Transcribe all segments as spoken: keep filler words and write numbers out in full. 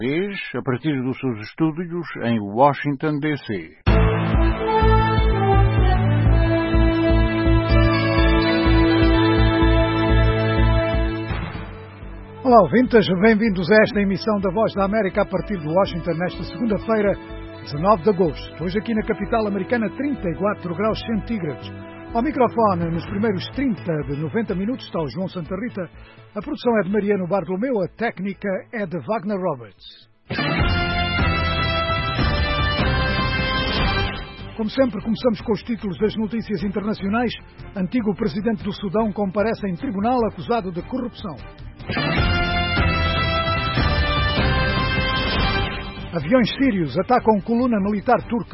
A partir dos seus estúdios em Washington, D C Olá, ouvintes, bem-vindos a esta emissão da Voz da América a partir de Washington nesta segunda-feira, dezanove de agosto. Hoje aqui na capital americana, trinta e quatro graus centígrados. Ao microfone, nos primeiros trinta de noventa minutos, está o João Santa Rita. A produção é de Mariano Bartolomeu, a técnica é de Wagner Roberts. Como sempre, começamos com os títulos das notícias internacionais. Antigo presidente do Sudão comparece em tribunal acusado de corrupção. Aviões sírios atacam coluna militar turca.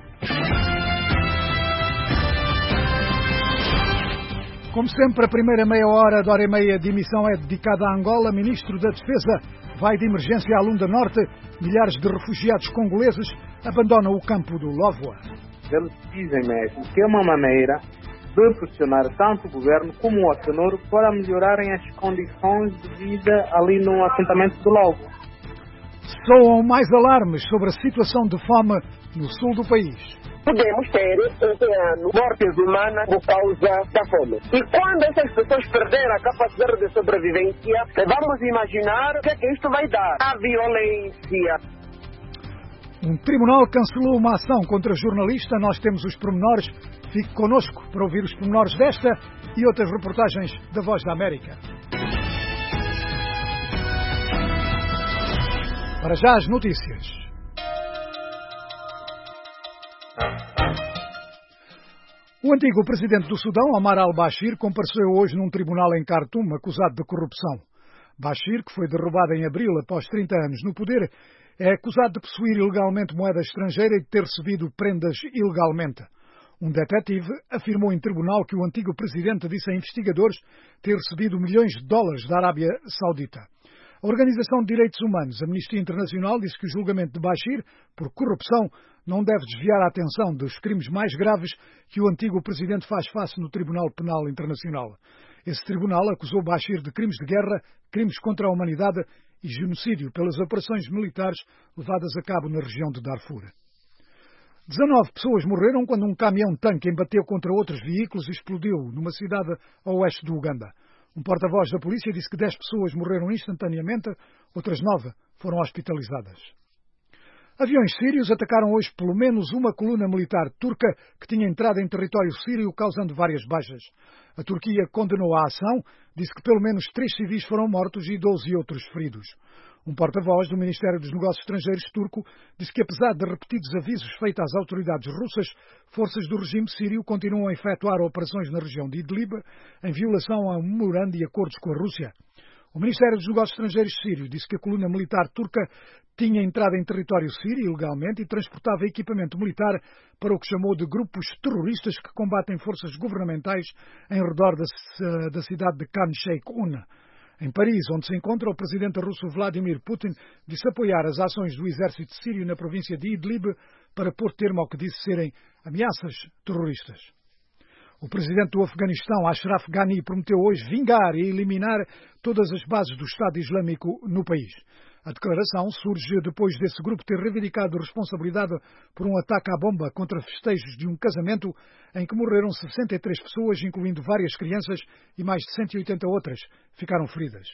Como sempre, a primeira meia hora da hora e meia de emissão é dedicada a Angola. Ministro da Defesa vai de emergência à Lunda Norte. Milhares de refugiados congoleses abandonam o campo do Lóvoa. Eles dizem mesmo que é uma maneira de pressionar tanto o governo como o Acnur para melhorarem as condições de vida ali no assentamento do Lóvoa. Soam mais alarmes sobre a situação de fome no sul do país. Podemos ter este ano mortes humanas por causa da fome. E quando essas pessoas perderem a capacidade de sobrevivência, vamos imaginar o que é que isto vai dar. A violência. Um tribunal cancelou uma ação contra jornalista. Nós temos os pormenores. Fique connosco para ouvir os pormenores desta e outras reportagens da Voz da América. Para já as notícias. O antigo presidente do Sudão, Omar al-Bashir, compareceu hoje num tribunal em Khartoum acusado de corrupção. Bashir, que foi derrubado em abril após trinta anos no poder, é acusado de possuir ilegalmente moeda estrangeira e de ter recebido prendas ilegalmente. Um detetive afirmou em tribunal que o antigo presidente disse a investigadores ter recebido milhões de dólares da Arábia Saudita. A Organização de Direitos Humanos, a Amnistia Internacional, disse que o julgamento de Bashir por corrupção não deve desviar a atenção dos crimes mais graves que o antigo presidente faz face no Tribunal Penal Internacional. Esse tribunal acusou Bashir de crimes de guerra, crimes contra a humanidade e genocídio pelas operações militares levadas a cabo na região de Darfur. dezanove pessoas morreram quando um caminhão-tanque embateu contra outros veículos e explodiu numa cidade a oeste do Uganda. Um porta-voz da polícia disse que dez pessoas morreram instantaneamente, outras nove foram hospitalizadas. Aviões sírios atacaram hoje pelo menos uma coluna militar turca que tinha entrado em território sírio, causando várias baixas. A Turquia condenou a ação, disse que pelo menos três civis foram mortos e doze outros feridos. Um porta-voz do Ministério dos Negócios Estrangeiros turco disse que, apesar de repetidos avisos feitos às autoridades russas, forças do regime sírio continuam a efetuar operações na região de Idlib em violação a um memorando e acordos com a Rússia. O Ministério dos Negócios Estrangeiros sírio disse que a coluna militar turca tinha entrado em território sírio ilegalmente e transportava equipamento militar para o que chamou de grupos terroristas que combatem forças governamentais em redor da, da cidade de Khan Sheikhoun. Em Paris, onde se encontra, o presidente russo Vladimir Putin disse apoiar as ações do exército sírio na província de Idlib para pôr termo ao que disse serem ameaças terroristas. O presidente do Afeganistão, Ashraf Ghani, prometeu hoje vingar e eliminar todas as bases do Estado Islâmico no país. A declaração surge depois desse grupo ter reivindicado responsabilidade por um ataque à bomba contra festejos de um casamento em que morreram sessenta e três pessoas, incluindo várias crianças, e mais de cento e oitenta outras ficaram feridas.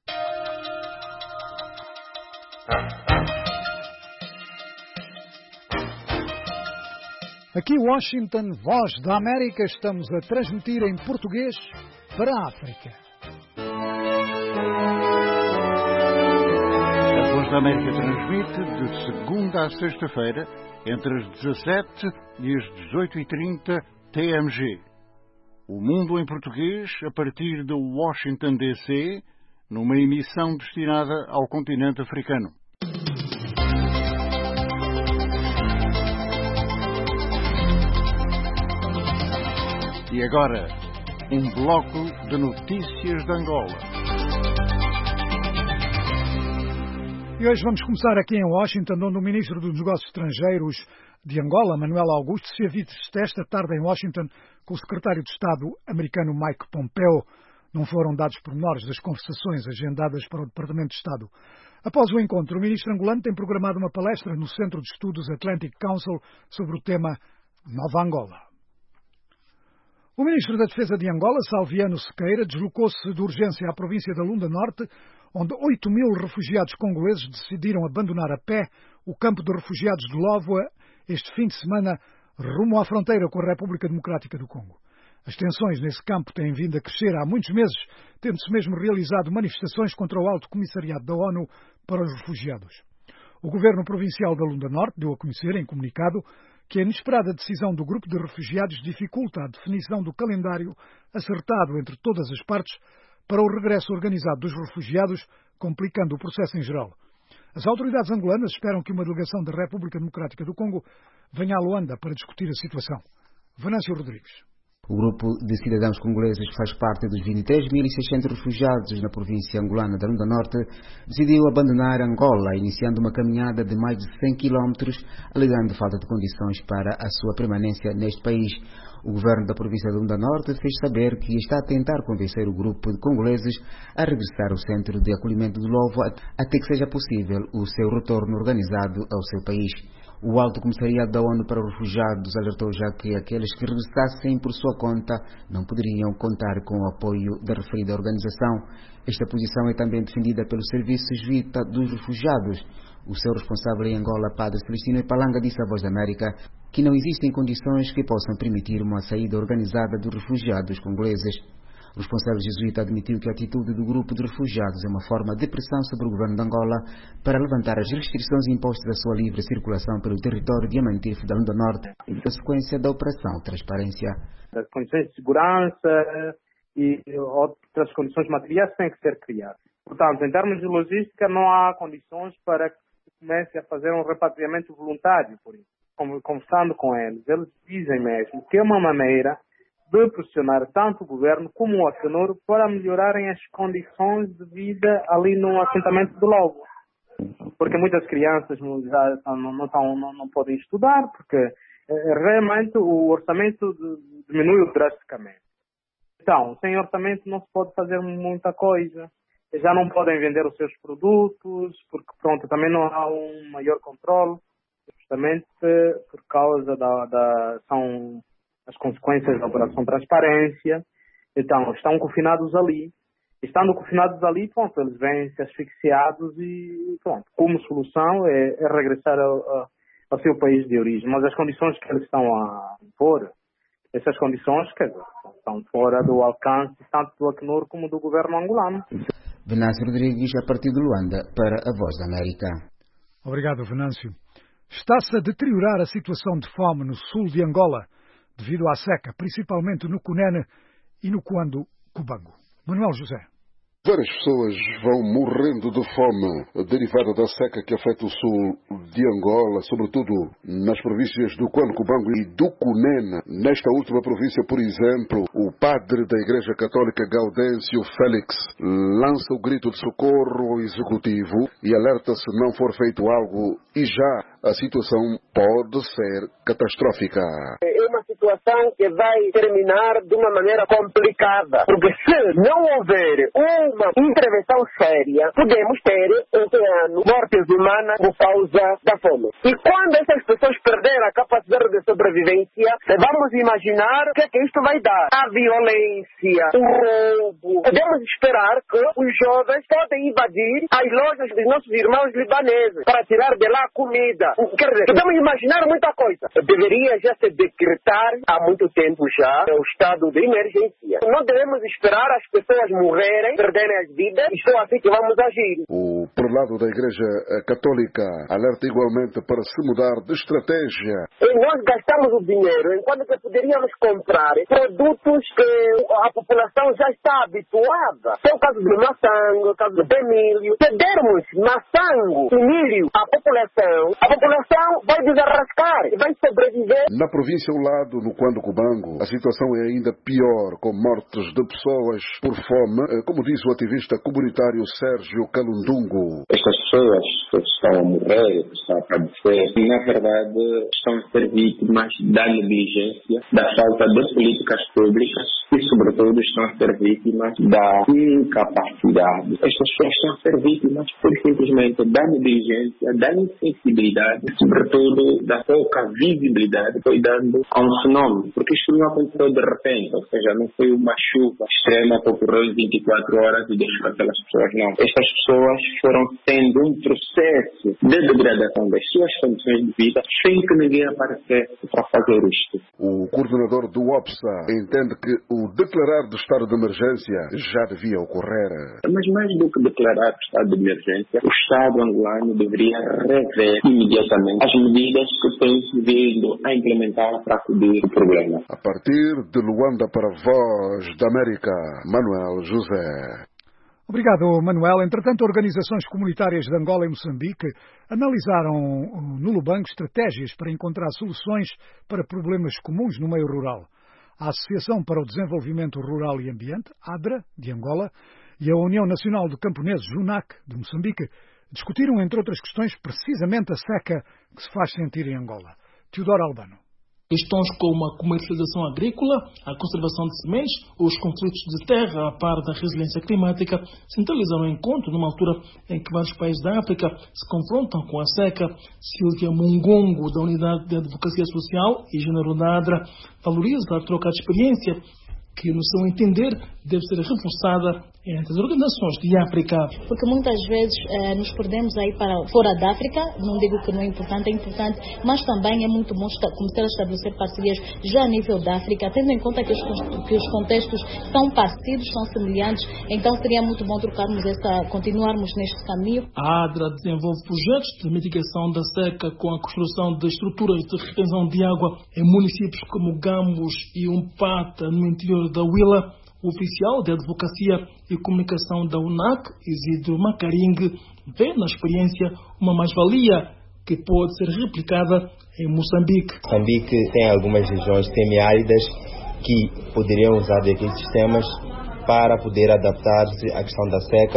Aqui Washington, Voz da América, estamos a transmitir em português para a África. A Voz da América transmite de segunda a sexta-feira, entre as dezassete e as dezoito e trinta T M G. O Mundo em Português, a partir de Washington, D C, numa emissão destinada ao continente africano. E agora, um bloco de notícias de Angola. E hoje vamos começar aqui em Washington, onde o Ministro dos Negócios Estrangeiros de Angola, Manuel Augusto, se aviste esta tarde em Washington com o Secretário de Estado americano Mike Pompeo. Não foram dados pormenores das conversações agendadas para o Departamento de Estado. Após o encontro, o ministro angolano tem programado uma palestra no Centro de Estudos Atlantic Council sobre o tema Nova Angola. O ministro da Defesa de Angola, Salviano Sequeira, deslocou-se de urgência à província da Lunda Norte, onde oito mil refugiados congoleses decidiram abandonar a pé o campo de refugiados de Lóvoa este fim de semana, rumo à fronteira com a República Democrática do Congo. As tensões nesse campo têm vindo a crescer há muitos meses, tendo-se mesmo realizado manifestações contra o Alto Comissariado da ONU para os Refugiados. O governo provincial da Lunda Norte deu a conhecer, em comunicado, que a inesperada decisão do grupo de refugiados dificulta a definição do calendário acertado entre todas as partes para o regresso organizado dos refugiados, complicando o processo em geral. As autoridades angolanas esperam que uma delegação da República Democrática do Congo venha a Luanda para discutir a situação. Venâncio Rodrigues. O grupo de cidadãos congoleses que faz parte dos vinte e três mil e seiscentos refugiados na província angolana da Lunda Norte decidiu abandonar Angola, iniciando uma caminhada de mais de cem quilómetros, alegando falta de condições para a sua permanência neste país. O governo da província da Lunda Norte fez saber que está a tentar convencer o grupo de congoleses a regressar ao centro de acolhimento de Lovo até que seja possível o seu retorno organizado ao seu país. O Alto Comissariado da ONU para os Refugiados alertou já que aqueles que regressassem por sua conta não poderiam contar com o apoio da referida organização. Esta posição é também defendida pelo Serviço Jesuíta dos Refugiados. O seu responsável em Angola, Padre Celestino Ipalanga, disse à Voz da América que não existem condições que possam permitir uma saída organizada dos refugiados congoleses. O responsável jesuíta admitiu que a atitude do grupo de refugiados é uma forma de pressão sobre o governo de Angola para levantar as restrições impostas à sua livre circulação pelo território diamantífero da Lunda Norte, em consequência da Operação Transparência. As condições de segurança e outras condições materiais têm que ser criadas. Portanto, em termos de logística, não há condições para que se comece a fazer um repatriamento voluntário, por isso. Conversando com eles, eles dizem mesmo que é uma maneira de pressionar tanto o governo como o ACNUR para melhorarem as condições de vida ali no assentamento do Lobo. Porque muitas crianças já não, não, não, não podem estudar, porque realmente o orçamento diminuiu drasticamente. Então, sem orçamento não se pode fazer muita coisa. Já não podem vender os seus produtos, porque pronto, também não há um maior controle, justamente por causa da... da são as consequências da Operação Transparência. Então, estão confinados ali. Estando confinados ali, pronto, eles vêm-se asfixiados e, pronto, como solução é, é regressar ao, ao seu país de origem. Mas as condições que eles estão a impor, essas condições, quer dizer, estão fora do alcance tanto do ACNUR como do governo angolano. Venâncio Rodrigues, a partir de Luanda, para a Voz da América. Obrigado, Venâncio. Está-se a deteriorar a situação de fome no sul de Angola, devido à seca, principalmente no Cunene e no Cuando Cubango. Manuel José. Várias pessoas vão morrendo de fome derivada da seca que afeta o sul de Angola, sobretudo nas províncias do Cuando Cubango e do Cunene. Nesta última província, por exemplo, o padre da Igreja Católica Gaudêncio Félix lança o grito de socorro ao executivo e alerta se não for feito algo e já a situação pode ser catastrófica. É uma situação que vai terminar de uma maneira complicada, porque se não houver uma intervenção séria, podemos ter este ano mortes humanas por causa da fome. E quando essas pessoas perderem a capacidade de sobrevivência, vamos imaginar o que, é que isto vai dar. A violência, o roubo. Podemos esperar que os jovens podem invadir as lojas dos nossos irmãos libaneses para tirar de lá comida. Quer dizer, podemos imaginar muita coisa. Deveria já se decretar há muito tempo já o estado de emergência. Não devemos esperar as pessoas morrerem, perderem as vidas, e só assim que vamos agir. O prelado da Igreja Católica alerta igualmente para se mudar de estratégia. E nós gastamos o dinheiro enquanto que poderíamos comprar produtos que a população já está habituada. É o caso do maçango, o caso do milho. Se dermos maçango e milho à população, a população vai desarrascar e vai sobreviver. Na província ao lado, no Cuando Cubango, a situação é ainda pior, com mortes de pessoas por fome, como diz o ativista comunitário Sérgio Calundungo. Estas pessoas que estão a morrer, que estão a padecer, na verdade estão a ser vítimas da negligência, da falta de políticas públicas e, sobretudo, estão a ser vítimas da incapacidade. Estas pessoas estão a ser vítimas por simplesmente da negligência, da insensibilidade, sobretudo da pouca visibilidade que foi dando a um fenômeno. Porque isto não aconteceu de repente, ou seja, não foi uma chuva extrema que ocorreu em vinte e quatro horas e deixou aquelas pessoas, não. Estas pessoas foram tendo um processo de degradação das suas condições de vida sem que ninguém aparecesse para fazer isto. O coordenador do OPSA entende que o declarar do estado de emergência já devia ocorrer. Mas mais do que declarar o estado de emergência, o Estado angolano deveria rever imediatamente as medidas que tem vindo a implementar para acudir o problema. A partir de Luanda para a Voz da América, Manuel José. Obrigado, Manuel. Entretanto, organizações comunitárias de Angola e Moçambique analisaram no Lubango estratégias para encontrar soluções para problemas comuns no meio rural. A Associação para o Desenvolvimento Rural e Ambiente, ADRA, de Angola, e a União Nacional de Camponeses, UNAC, de Moçambique, discutiram, entre outras questões, precisamente a seca que se faz sentir em Angola. Teodoro Albano. Questões como a comercialização agrícola, a conservação de sementes ou os conflitos de terra a par da resiliência climática centralizaram o encontro numa altura em que vários países da África se confrontam com a seca. Silvia Mungongo, da Unidade de Advocacia Social e Gênero da ADRA, valoriza a troca de experiência que, no seu entender, deve ser reforçada entre as organizações de África. Porque muitas vezes eh, nos perdemos aí para fora da África, não digo que não é importante, é importante, mas também é muito bom começar a estabelecer parcerias já a nível da África, tendo em conta que os, que os contextos são parecidos, são semelhantes, então seria muito bom trocarmos essa, continuarmos neste caminho. A ADRA desenvolve projetos de mitigação da seca com a construção de estruturas de retenção de água em municípios como Gambos e Umpata, no interior da Huila. O oficial de Advocacia e Comunicação da UNAC, Isidro Macaringue, vê na experiência uma mais-valia que pode ser replicada em Moçambique. Moçambique tem algumas regiões semiáridas que poderiam usar daqueles sistemas para poder adaptar-se à questão da seca,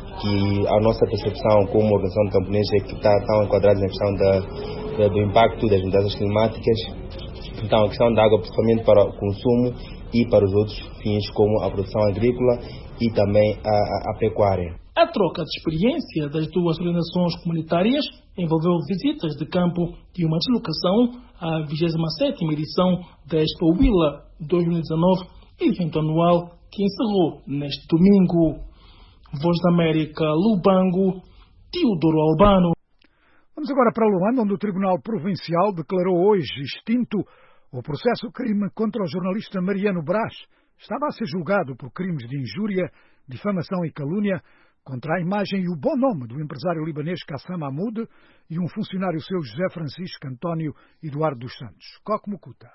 que a nossa percepção como organização de camponeses é que está, estão enquadrados na questão da, da, do impacto das mudanças climáticas. Então, a questão da água, principalmente para o consumo e para os outros fins, como a produção agrícola e também a, a, a pecuária. A troca de experiência das duas organizações comunitárias envolveu visitas de campo e uma deslocação à vigésima sétima edição da Expo Huila dois mil e dezanove, evento anual que encerrou neste domingo. Voz da América, Lubango, Teodoro Albano. Vamos agora para Luanda, onde o Tribunal Provincial declarou hoje extinto o processo crime contra o jornalista Mariano Brás. Estava a ser julgado por crimes de injúria, difamação e calúnia contra a imagem e o bom nome do empresário libanês Qassam Mahmoud e um funcionário seu, José Francisco António Eduardo dos Santos. Coque Mucuta.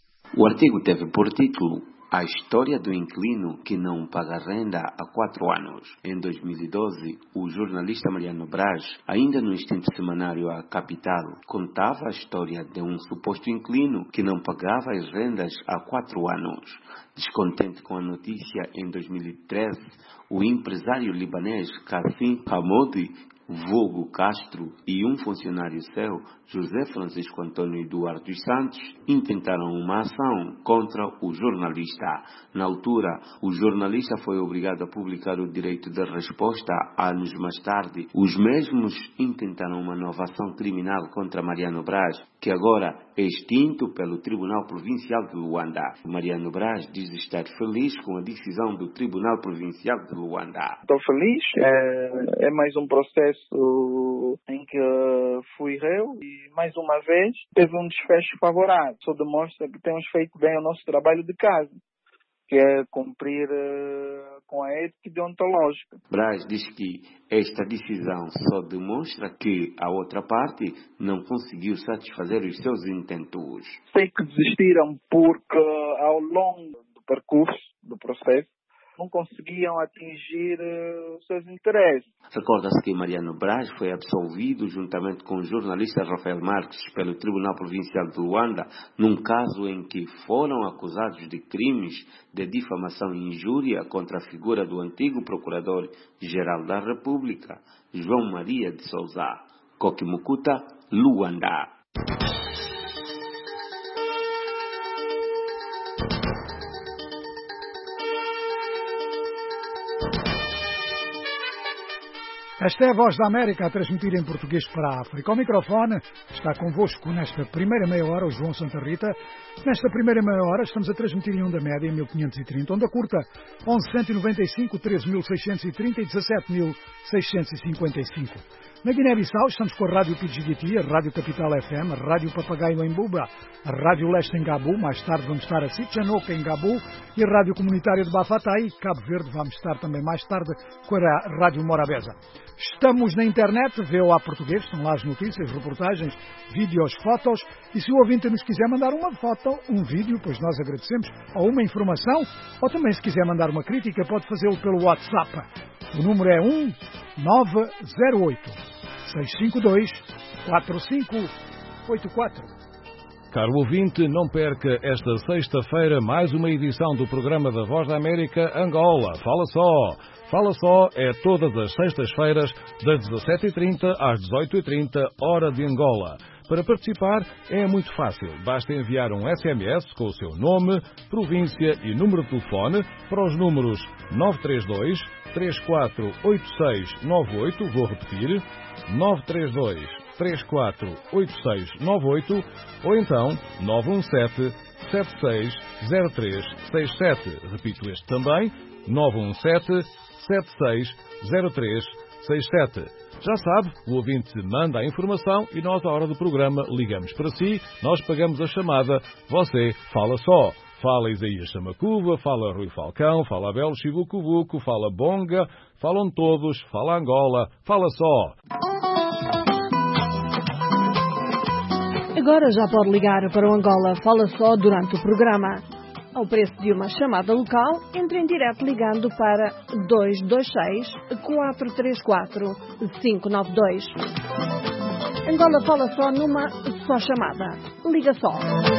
O artigo teve por título A História do Inquilino que não paga renda há quatro anos. Em dois mil e doze, o jornalista Mariano Brás, ainda no extinto semanário A Capital, contava a história de um suposto inquilino que não pagava as rendas há quatro anos. Descontente com a notícia, em dois mil e treze, o empresário libanês Qassam Mahmoud, vulgo Castro, e um funcionário seu, José Francisco António Eduardo dos Santos, intentaram uma ação contra o jornalista. Na altura, o jornalista foi obrigado a publicar o direito de resposta. Anos mais tarde, os mesmos intentaram uma nova ação criminal contra Mariano Brás, que agora é extinto pelo Tribunal Provincial de Luanda. Mariano Brás diz estar feliz com a decisão do Tribunal Provincial de Luanda. Estou feliz, é, é mais um processo em que fui réu e mais uma vez teve um desfecho favorável. Só demonstra que temos feito bem o nosso trabalho de casa, que é cumprir uh, com a ética deontológica. Brás diz que esta decisão só demonstra que a outra parte não conseguiu satisfazer os seus intentos. Sei que desistiram porque ao longo do percurso do processo não conseguiam atingir uh, os seus interesses. Recorda-se que Mariano Brás foi absolvido juntamente com o jornalista Rafael Marques pelo Tribunal Provincial de Luanda num caso em que foram acusados de crimes de difamação e injúria contra a figura do antigo Procurador-Geral da República, João Maria de Sousa. Coque Mucuta, Luanda. Esta é a Voz da América a transmitir em português para a África. Ao microfone está convosco nesta primeira meia hora o João Santa Rita. Nesta primeira meia hora estamos a transmitir em onda média em mil quinhentos e trinta, onda curta onze cento e noventa e cinco, treze mil seiscentos e trinta e dezassete mil seiscentos e cinquenta e cinco. Na Guiné-Bissau estamos com a Rádio Pidjigiti, a Rádio Capital F M, a Rádio Papagaio em Buba, a Rádio Leste em Gabu, mais tarde vamos estar a Sitchanoka em Gabu e a Rádio Comunitária de Bafatai, Cabo Verde, vamos estar também mais tarde com a Rádio Morabeza. Estamos na internet, V O A Português, estão lá as notícias, reportagens, vídeos, fotos, e se o ouvinte nos quiser mandar uma foto, um vídeo, pois nós agradecemos, ou uma informação, ou também se quiser mandar uma crítica, pode fazê-lo pelo WhatsApp. O número é um nove zero oito, seis cinco dois, quatro cinco oito quatro. Caro ouvinte, não perca esta sexta-feira mais uma edição do programa da Voz da América Angola. Fala só! Fala só é todas as sextas-feiras, das dezassete e trinta às dezoito e trinta, hora de Angola. Para participar é muito fácil. Basta enviar um S M S com o seu nome, província e número de telefone para os números nove três dois, três quatro oito seis nove oito, vou repetir, nove três dois, três quatro oito seis nove oito, ou então nove um sete, sete seis zero três seis sete. Repito este também, nove um sete, sete seis zero três seis sete. Já sabe, o ouvinte manda a informação e nós, à hora do programa, ligamos para si, nós pagamos a chamada, você fala só. Fala Isaías Chamacuva, fala Rui Falcão, fala Abel Chibucubuco, fala Bonga, falam todos, fala Angola, fala só. Agora já pode ligar para o Angola Fala Só durante o programa. Ao preço de uma chamada local, entre em direto ligando para dois dois seis, quatro três quatro, cinco nove dois. Angola Fala Só numa só chamada. Liga só.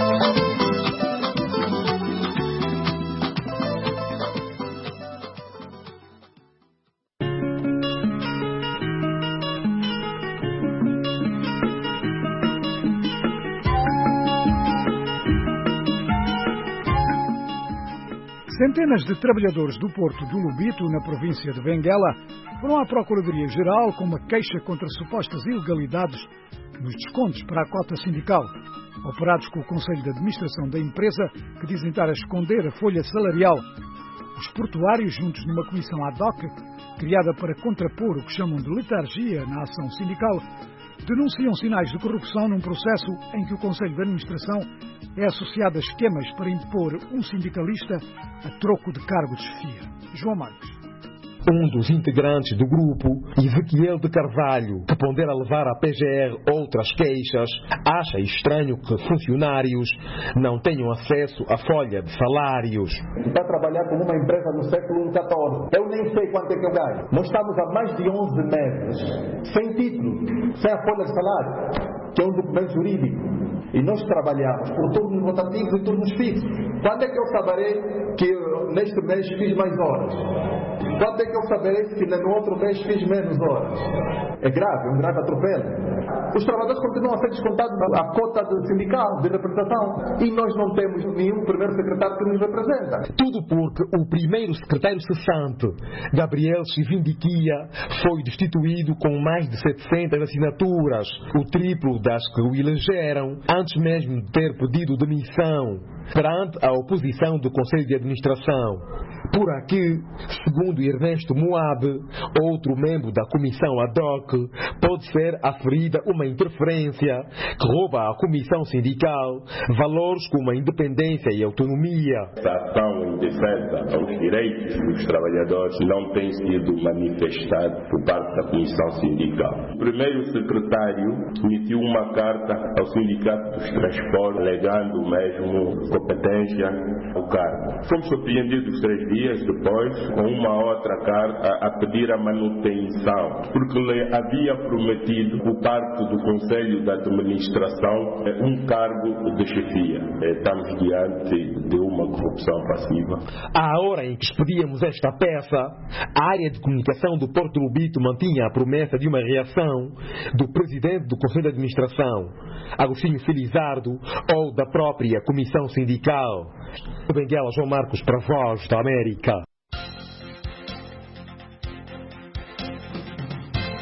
Centenas de trabalhadores do porto do Lubito, na província de Benguela, foram à Procuradoria-Geral com uma queixa contra supostas ilegalidades nos descontos para a cota sindical, operados com o Conselho de Administração da empresa, que dizem estar a esconder a folha salarial. Os portuários, juntos numa comissão ad hoc, criada para contrapor o que chamam de letargia na ação sindical, denunciam sinais de corrupção num processo em que o Conselho de Administração é associado a esquemas para impor um sindicalista a troco de cargo de chefia. João Marcos. Um dos integrantes do grupo, Ezequiel de Carvalho, que pondera levar à P G R outras queixas, acha estranho que funcionários não tenham acesso à folha de salários. Está a trabalhar como uma empresa no século catorze. Eu nem sei quanto é que eu ganho. Nós estamos há mais de onze meses, sem título, sem a folha de salário, que é um documento jurídico. E nós trabalhamos por turnos rotativos e turnos fixos. Quando é que eu saberei que eu, neste mês fiz mais horas? Quando é que eu saberei que no outro mês fiz menos horas? É grave, é um grave atropelo. Os trabalhadores continuam a ser descontados a cota de sindical, de representação. E nós não temos nenhum primeiro secretário que nos representa. Tudo porque o primeiro secretário cessante, Gabriel Chivindiquia, foi destituído com mais de setecentas assinaturas, o triplo das que o elegeram, antes mesmo de ter pedido demissão, perante a oposição do Conselho de Administração. Por aqui, segundo Ernesto Moab, outro membro da comissão ad hoc, pode ser aferida uma interferência que rouba à comissão sindical valores como a independência e autonomia. Essa ação em defesa aos direitos dos trabalhadores não tem sido manifestada por parte da comissão sindical. O primeiro secretário emitiu uma carta ao Sindicato dos Transportes, alegando mesmo competência ao cargo. Fomos surpreendidos três dias depois com uma outra carta a, a pedir a manutenção, porque lhe havia prometido por parte do Conselho da Administração um cargo de chefia. Estamos diante de uma corrupção passiva. À hora em que expedíamos esta peça, a área de comunicação do Porto Lubito mantinha a promessa de uma reação do presidente do Conselho de Administração, Agostinho Felizardo, ou da própria comissão sindical. Benguela, João Marcos, para a Voz da América.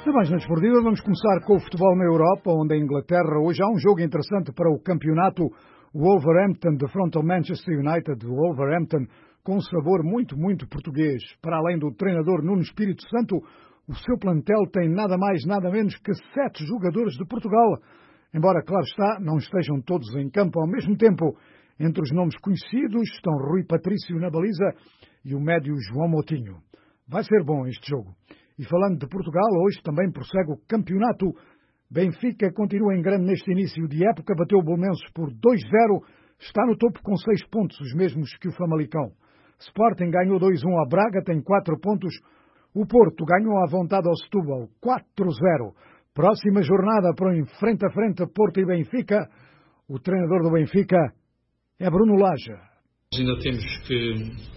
Na página desportiva, vamos começar com o futebol na Europa, onde em Inglaterra hoje há um jogo interessante para o campeonato. O Wolverhampton defronta o Manchester United. O Wolverhampton com um sabor muito, muito português. Para além do treinador Nuno Espírito Santo, o seu plantel tem nada mais, nada menos que sete jogadores de Portugal. Embora, claro está, não estejam todos em campo ao mesmo tempo. Entre os nomes conhecidos estão Rui Patrício na baliza e o médio João Moutinho. Vai ser bom este jogo. E falando de Portugal, hoje também prossegue o campeonato. Benfica continua em grande neste início de época, bateu o Bolonenses por dois a zero, está no topo com seis pontos, os mesmos que o Famalicão. Sporting ganhou dois a um a Braga, tem quatro pontos. O Porto ganhou à vontade ao Setúbal, quatro a zero. Próxima jornada para o frente a frente Porto e Benfica. O treinador do Benfica é Bruno Lage. Ainda temos que,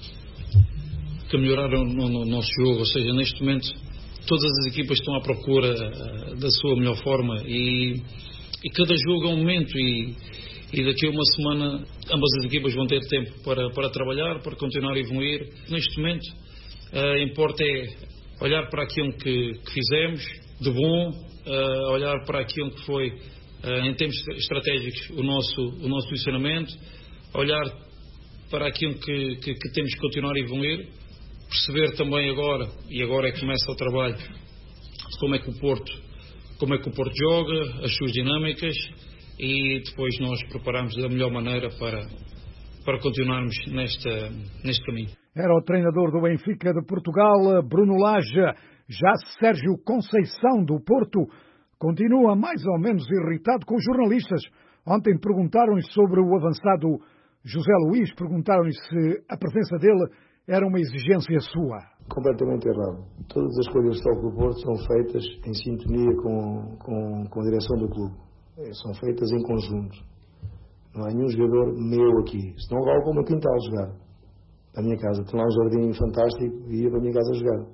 que melhorar o, o, o nosso jogo, ou seja, neste momento todas as equipas estão à procura uh, da sua melhor forma e, e cada jogo é um momento e, e daqui a uma semana ambas as equipas vão ter tempo para, para trabalhar, para continuar a evoluir. Neste momento uh, importa é olhar para aquilo que, que fizemos de bom, uh, olhar para aquilo que foi uh, em termos estratégicos o nosso, o nosso posicionamento, olhar para aquilo que, que, que temos que continuar a evoluir, perceber também agora, e agora é que começa o trabalho, como é que o Porto, como é que o Porto joga, as suas dinâmicas, e depois nós preparamos da melhor maneira para, para continuarmos nesta, neste caminho. Era o treinador do Benfica de Portugal, Bruno Lage. Já Sérgio Conceição, do Porto, continua mais ou menos irritado com os jornalistas. Ontem perguntaram-lhe sobre o avançado José Luís, perguntaram-lhe se a presença dele era uma exigência sua. Completamente errado. Todas as coisas que do Porto são feitas em sintonia com, com, com a direção do clube. São feitas em conjunto. Não há nenhum jogador meu aqui. Senão vale para o meu quintal jogar. Para a minha casa. Tem lá um jardim fantástico e ia para a minha casa jogar.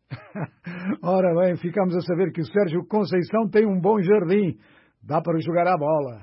Ora bem, ficamos a saber que o Sérgio Conceição tem um bom jardim. Dá para jogar a bola.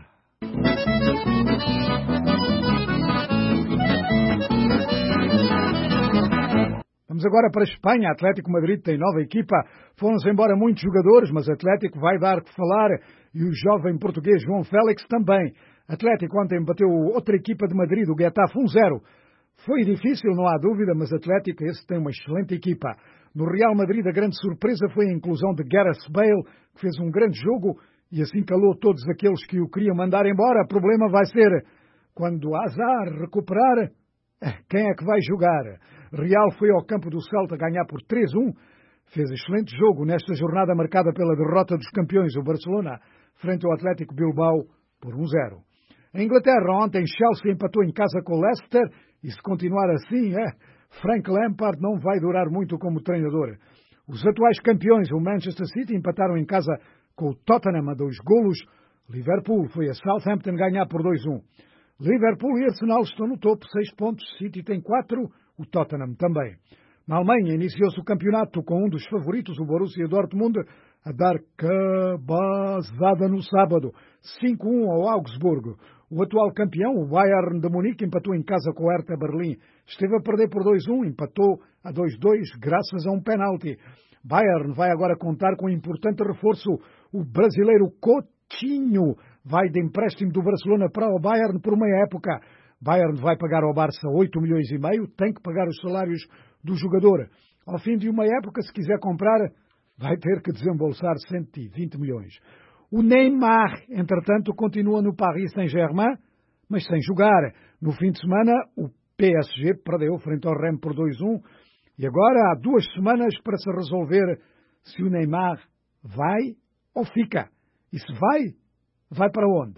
Vamos agora para a Espanha. Atlético Madrid tem nova equipa. Foram-se embora muitos jogadores, mas Atlético vai dar que falar. E o jovem português João Félix também. Atlético ontem bateu outra equipa de Madrid, o Getafe um a zero. Foi difícil, não há dúvida, mas Atlético esse tem uma excelente equipa. No Real Madrid a grande surpresa foi a inclusão de Gareth Bale, que fez um grande jogo e assim calou todos aqueles que o queriam mandar embora. O problema vai ser, quando Hazard recuperar, quem é que vai jogar? Real foi ao campo do Celta ganhar por três a um. Fez excelente jogo nesta jornada marcada pela derrota dos campeões, o Barcelona, frente ao Atlético Bilbao por um a zero. Em Inglaterra, ontem Chelsea empatou em casa com o Leicester e se continuar assim, é, Frank Lampard não vai durar muito como treinador. Os atuais campeões, o Manchester City, empataram em casa com o Tottenham a dois golos. Liverpool foi a Southampton ganhar por dois a um. Liverpool e Arsenal estão no topo, seis pontos. City tem quatro, o Tottenham também. Na Alemanha iniciou-se o campeonato com um dos favoritos, o Borussia Dortmund, a dar cabazada no sábado, cinco a um ao Augsburgo. O atual campeão, o Bayern de Munique, empatou em casa com o Hertha Berlim. Esteve a perder por dois a um, empatou a dois a dois graças a um penalti. Bayern vai agora contar com um importante reforço. O brasileiro Coutinho vai de empréstimo do Barcelona para o Bayern por meia época. Bayern vai pagar ao Barça oito milhões e meio, tem que pagar os salários do jogador. Ao fim de uma época, se quiser comprar, vai ter que desembolsar cento e vinte milhões. O Neymar, entretanto, continua no Paris Saint-Germain, mas sem jogar. No fim de semana, o P S G perdeu frente ao Rennes por dois a um. E agora há duas semanas para se resolver se o Neymar vai ou fica. E se vai, vai para onde?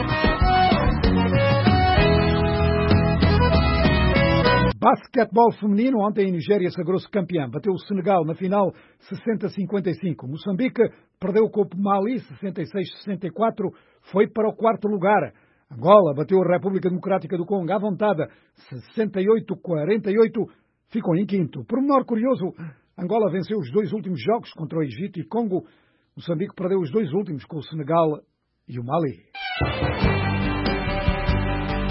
Basquetebol feminino, ontem a Nigéria sagrou-se campeã. Bateu o Senegal na final sessenta a cinquenta e cinco. Moçambique perdeu com o Mali sessenta e seis a sessenta e quatro. Foi para o quarto lugar. Angola bateu a República Democrática do Congo à vontade sessenta e oito a quarenta e oito. Ficou em quinto. Por menor curioso, Angola venceu os dois últimos jogos contra o Egito e Congo. Moçambique perdeu os dois últimos com o Senegal e o Mali.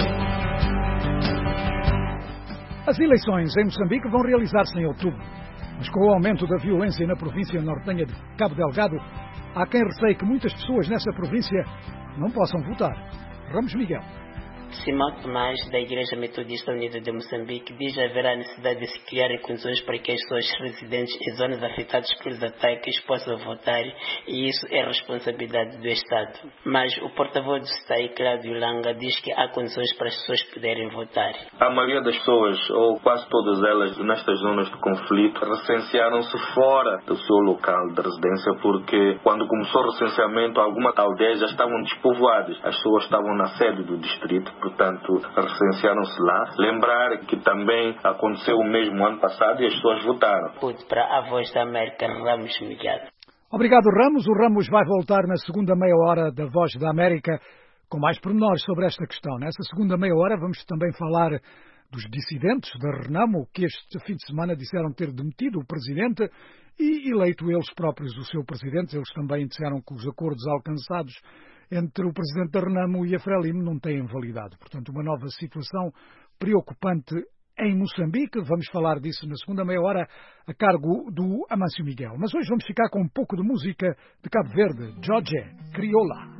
As eleições em Moçambique vão realizar-se em outubro. Mas com o aumento da violência na província nortenha de Cabo Delgado, há quem receie que muitas pessoas nessa província não possam votar. Ramos Miguel. Simão Tomás, da Igreja Metodista Unida de Moçambique, diz haver a necessidade de se criar condições para que as pessoas residentes em zonas afetadas pelos ataques possam votar, e isso é responsabilidade do Estado. Mas o porta-voz do S T A I, Cláudio Langa, diz que há condições para as pessoas poderem votar. A maioria das pessoas, ou quase todas elas, nestas zonas de conflito, recensearam-se fora do seu local de residência, porque quando começou o recenseamento, algumas aldeias já estavam despovoadas. As pessoas estavam na sede do distrito, portanto, recensearam-se lá. Lembrar que também aconteceu o mesmo ano passado e as pessoas votaram. Para a Voz da América, Ramos Miguel. Obrigado, Ramos. O Ramos vai voltar na segunda meia hora da Voz da América com mais pormenores sobre esta questão. Nessa segunda meia hora vamos também falar dos dissidentes da Renamo, que este fim de semana disseram ter demitido o presidente e eleito eles próprios o seu presidente. Eles também disseram que os acordos alcançados entre o presidente da Renamo e a Frelimo não têm validade. Portanto, uma nova situação preocupante em Moçambique. Vamos falar disso na segunda meia hora a cargo do Amâncio Miguel. Mas hoje vamos ficar com um pouco de música de Cabo Verde, Jorge Crioula.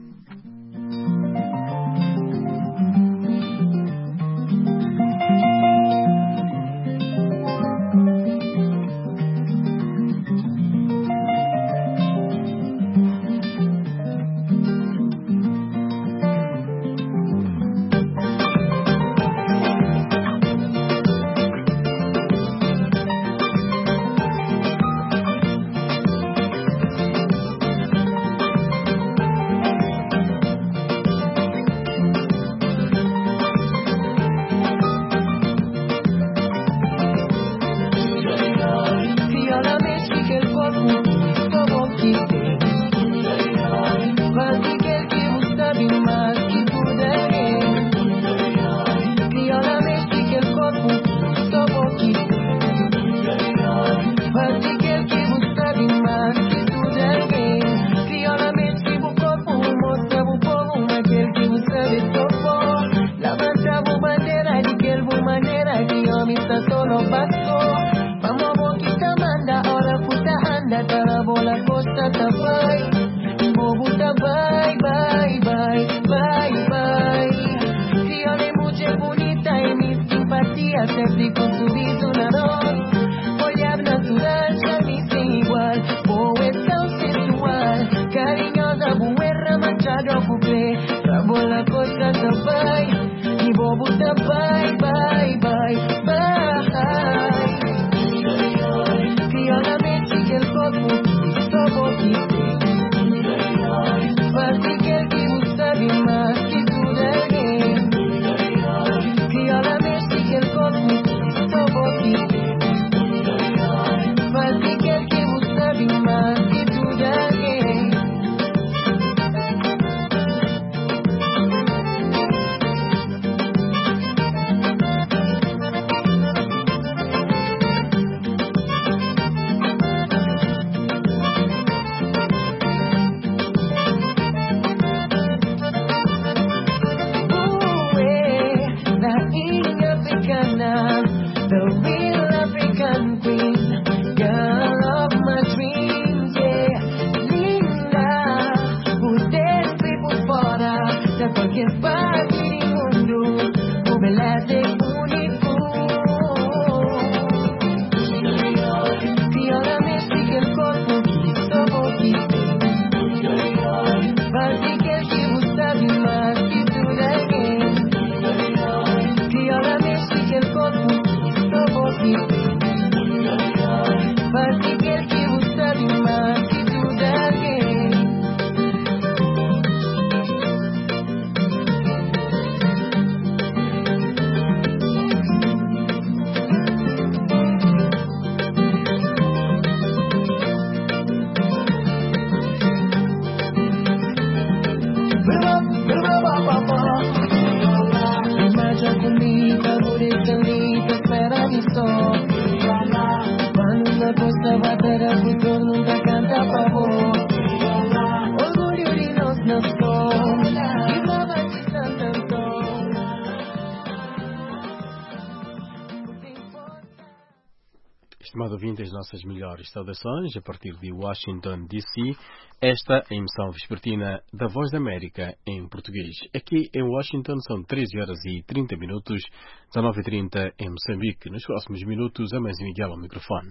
estimado ouvinte, as nossas melhores saudações a partir de Washington, D C. Esta é a emissão vespertina da Voz da América em português. Aqui em Washington são treze horas e trinta minutos, dezenove e trinta em Moçambique. Nos próximos minutos, a Mãe Miguel ao microfone.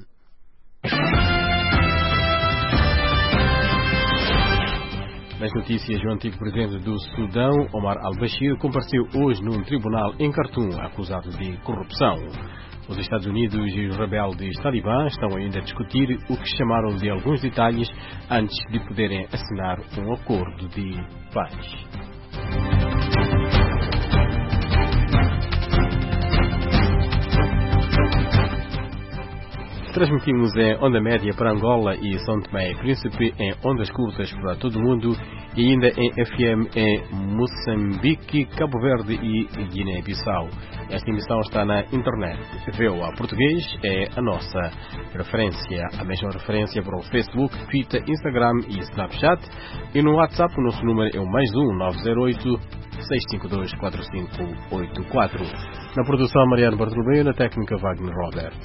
Nas notícias, o antigo presidente do Sudão, Omar al-Bashir, compareceu hoje num tribunal em Khartoum acusado de corrupção. Os Estados Unidos e os rebeldes talibã estão ainda a discutir o que chamaram de alguns detalhes antes de poderem assinar um acordo de paz. Transmitimos em onda média para Angola e São Tomé e Príncipe, em ondas curtas para todo o mundo e ainda em F M em Moçambique, Cabo Verde e Guiné-Bissau. Esta emissão está na internet. V O A Português é a nossa referência. A mesma referência para o Facebook, Twitter, Instagram e Snapchat. E no WhatsApp o nosso número é o mais um nove zero oito, seis cinco dois, quatro cinco oito quatro. Na produção, Mariano Bartolomeu, na técnica, Wagner Robert.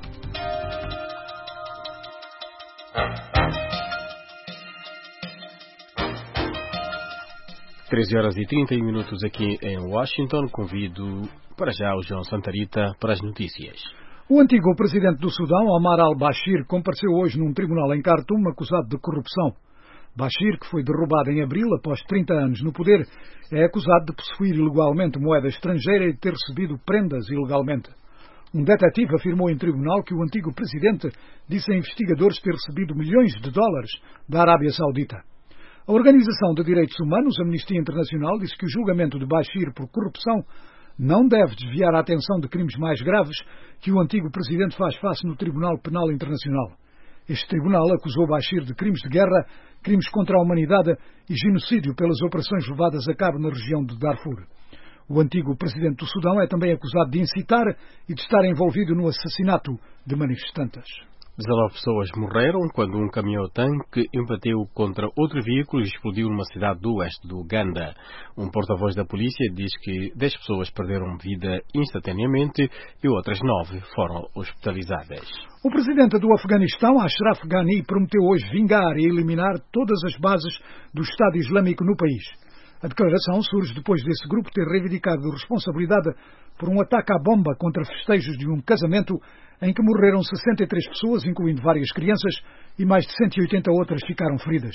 treze horas e trinta minutos aqui em Washington. Convido para já o João Santarita para as notícias. O antigo presidente do Sudão, Omar al-Bashir, compareceu hoje num tribunal em Khartoum acusado de corrupção. Bashir, que foi derrubado em abril após trinta anos no poder, é acusado de possuir ilegalmente moeda estrangeira e de ter recebido prendas ilegalmente. Um detetive afirmou em tribunal que o antigo presidente disse a investigadores ter recebido milhões de dólares da Arábia Saudita. A Organização de Direitos Humanos, Amnistia Internacional, disse que o julgamento de Bashir por corrupção não deve desviar a atenção de crimes mais graves que o antigo presidente faz face no Tribunal Penal Internacional. Este tribunal acusou Bashir de crimes de guerra, crimes contra a humanidade e genocídio pelas operações levadas a cabo na região de Darfur. O antigo presidente do Sudão é também acusado de incitar e de estar envolvido no assassinato de manifestantes. dezenove pessoas morreram quando um caminhão-tanque embateu contra outro veículo e explodiu numa cidade do oeste do Uganda. Um porta-voz da polícia diz que dez pessoas perderam vida instantaneamente e outras nove foram hospitalizadas. O presidente do Afeganistão, Ashraf Ghani, prometeu hoje vingar e eliminar todas as bases do Estado Islâmico no país. A declaração surge depois desse grupo ter reivindicado responsabilidade por um ataque à bomba contra festejos de um casamento em que morreram sessenta e três pessoas, incluindo várias crianças, e mais de cento e oitenta outras ficaram feridas.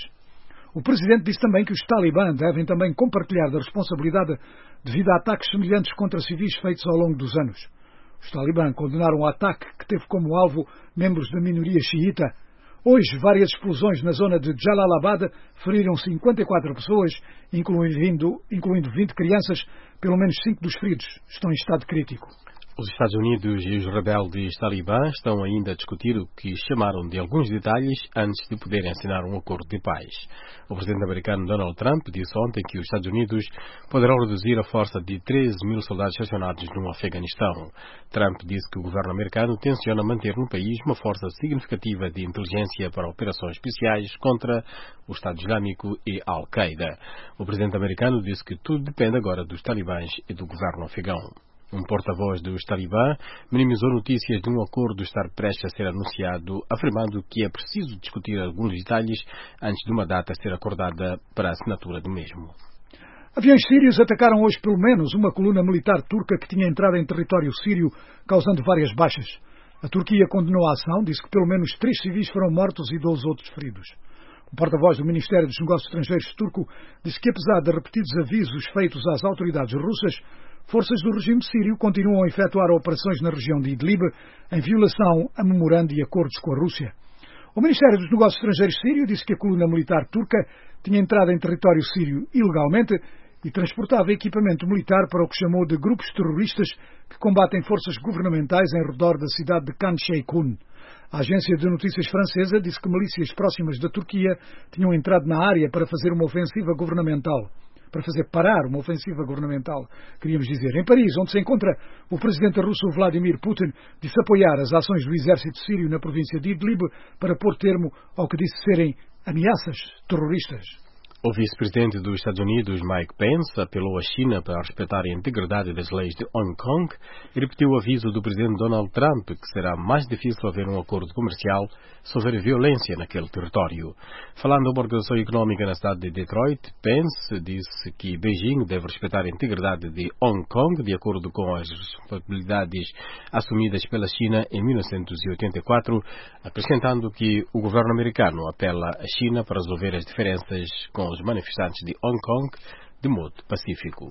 O presidente disse também que os talibã devem também compartilhar da responsabilidade devido a ataques semelhantes contra civis feitos ao longo dos anos. Os talibã condenaram o ataque, que teve como alvo membros da minoria xiita. Hoje, várias explosões na zona de Jalalabad feriram cinquenta e quatro pessoas, incluindo, incluindo vinte crianças. Pelo menos cinco dos feridos estão em estado crítico. Os Estados Unidos e os rebeldes talibã estão ainda a discutir o que chamaram de alguns detalhes antes de poderem assinar um acordo de paz. O presidente americano Donald Trump disse ontem que os Estados Unidos poderão reduzir a força de treze mil soldados estacionados no Afeganistão. Trump disse que o governo americano tenciona manter no país uma força significativa de inteligência para operações especiais contra o Estado Islâmico e Al-Qaeda. O presidente americano disse que tudo depende agora dos talibãs e do governo afegão. Um porta-voz dos talibã minimizou notícias de um acordo estar prestes a ser anunciado, afirmando que é preciso discutir alguns detalhes antes de uma data ser acordada para a assinatura do mesmo. Aviões sírios atacaram hoje pelo menos uma coluna militar turca que tinha entrado em território sírio, causando várias baixas. A Turquia condenou a ação, disse que pelo menos três civis foram mortos e doze outros feridos. O porta-voz do Ministério dos Negócios Estrangeiros turco disse que, apesar de repetidos avisos feitos às autoridades russas, forças do regime sírio continuam a efetuar operações na região de Idlib em violação a memorando e acordos com a Rússia. O Ministério dos Negócios Estrangeiros sírio disse que a coluna militar turca tinha entrado em território sírio ilegalmente e transportava equipamento militar para o que chamou de grupos terroristas que combatem forças governamentais em redor da cidade de Khan Sheikhoun. A agência de notícias francesa disse que milícias próximas da Turquia tinham entrado na área para fazer uma ofensiva governamental. Para fazer parar uma ofensiva governamental, queríamos dizer. Em Paris, onde se encontra o presidente russo Vladimir Putin, disse apoiar as ações do exército sírio na província de Idlib para pôr termo ao que disse serem ameaças terroristas. O vice-presidente dos Estados Unidos, Mike Pence, apelou à China para respeitar a integridade das leis de Hong Kong e repetiu o aviso do presidente Donald Trump que será mais difícil haver um acordo comercial se houver violência naquele território. Falando de uma organização económica na cidade de Detroit, Pence disse que Beijing deve respeitar a integridade de Hong Kong de acordo com as responsabilidades assumidas pela China em mil novecentos e oitenta e quatro, acrescentando que o governo americano apela à China para resolver as diferenças com os manifestantes de Hong Kong de modo pacífico.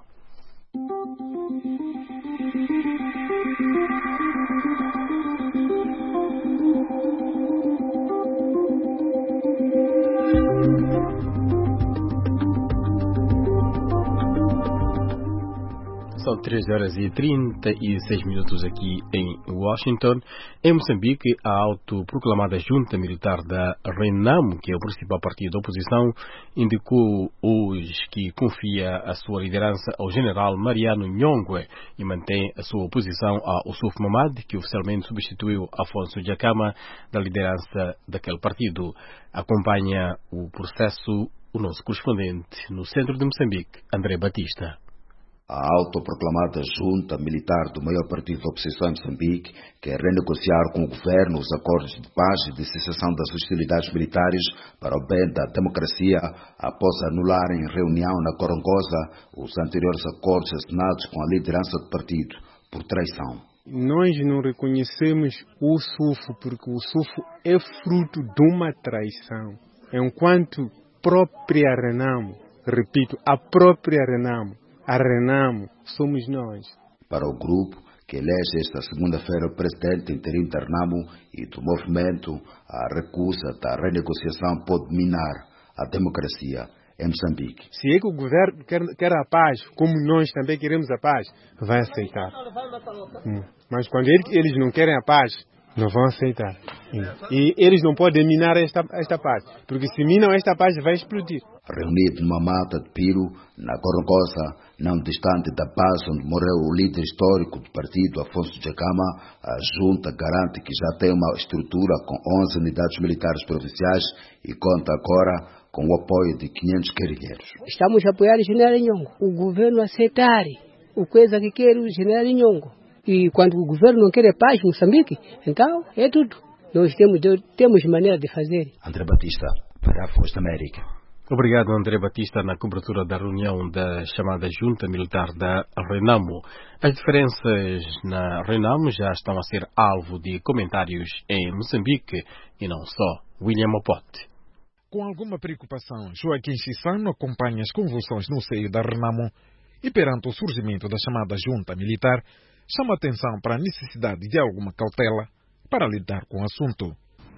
São três horas e trinta e seis minutos aqui em Washington. Em Moçambique, a autoproclamada junta militar da Renamo, que é o principal partido da oposição, indicou hoje que confia a sua liderança ao general Mariano Nhongwe e mantém a sua oposição a Ossuf Mamad, que oficialmente substituiu Afonso Djakama da liderança daquele partido. Acompanha o processo o nosso correspondente no centro de Moçambique, André Batista. A autoproclamada junta militar do maior partido da oposição em Moçambique quer renegociar com o governo os acordos de paz e de cessação das hostilidades militares para o bem da democracia após anular em reunião na Corongosa os anteriores acordos assinados com a liderança do partido por traição. Nós não reconhecemos o Sufo porque o Sufo é fruto de uma traição. Enquanto própria Renamo, repito, a própria Renamo, a Renamo somos nós. Para o grupo que elege esta segunda-feira o presidente interino da Renamo e do movimento, a recusa da renegociação pode minar a democracia em Moçambique. Se é que o governo quer, quer a paz, como nós também queremos a paz, vai aceitar. Hum. Mas quando eles não querem a paz, não vão aceitar. Hum. E eles não podem minar esta, esta paz, porque se minam esta paz vai explodir. Reunido numa mata de Piro, na Corongosa, não distante da base onde morreu o líder histórico do partido, Afonso Djakama, a junta garante que já tem uma estrutura com onze unidades militares provinciais e conta agora com o apoio de quinhentos guerrilheiros. Estamos a apoiar o general Nhongo. O governo aceitar o coisa que quer o general Nhongo. E quando o governo não quer paz em Moçambique, então é tudo. Nós temos, temos maneira de fazer. André Batista, para a Voz da América. Obrigado, André Batista, na cobertura da reunião da chamada Junta Militar da Renamo. As diferenças na Renamo já estão a ser alvo de comentários em Moçambique e não só. William Mopote. Com alguma preocupação, Joaquim Chissano acompanha as convulsões no seio da Renamo e, perante o surgimento da chamada Junta Militar, chama atenção para a necessidade de alguma cautela para lidar com o assunto.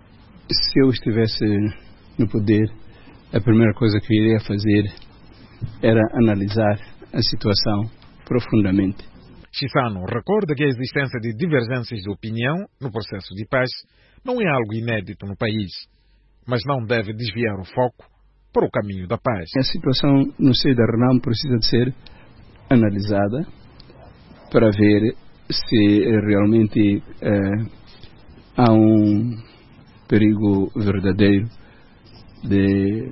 Se eu estivesse no poder, a primeira coisa que eu iria fazer era analisar a situação profundamente. Chissano recorda que a existência de divergências de opinião no processo de paz não é algo inédito no país, mas não deve desviar o foco para o caminho da paz. A situação no seio da Renamo precisa de ser analisada para ver se realmente eh, há um perigo verdadeiro de,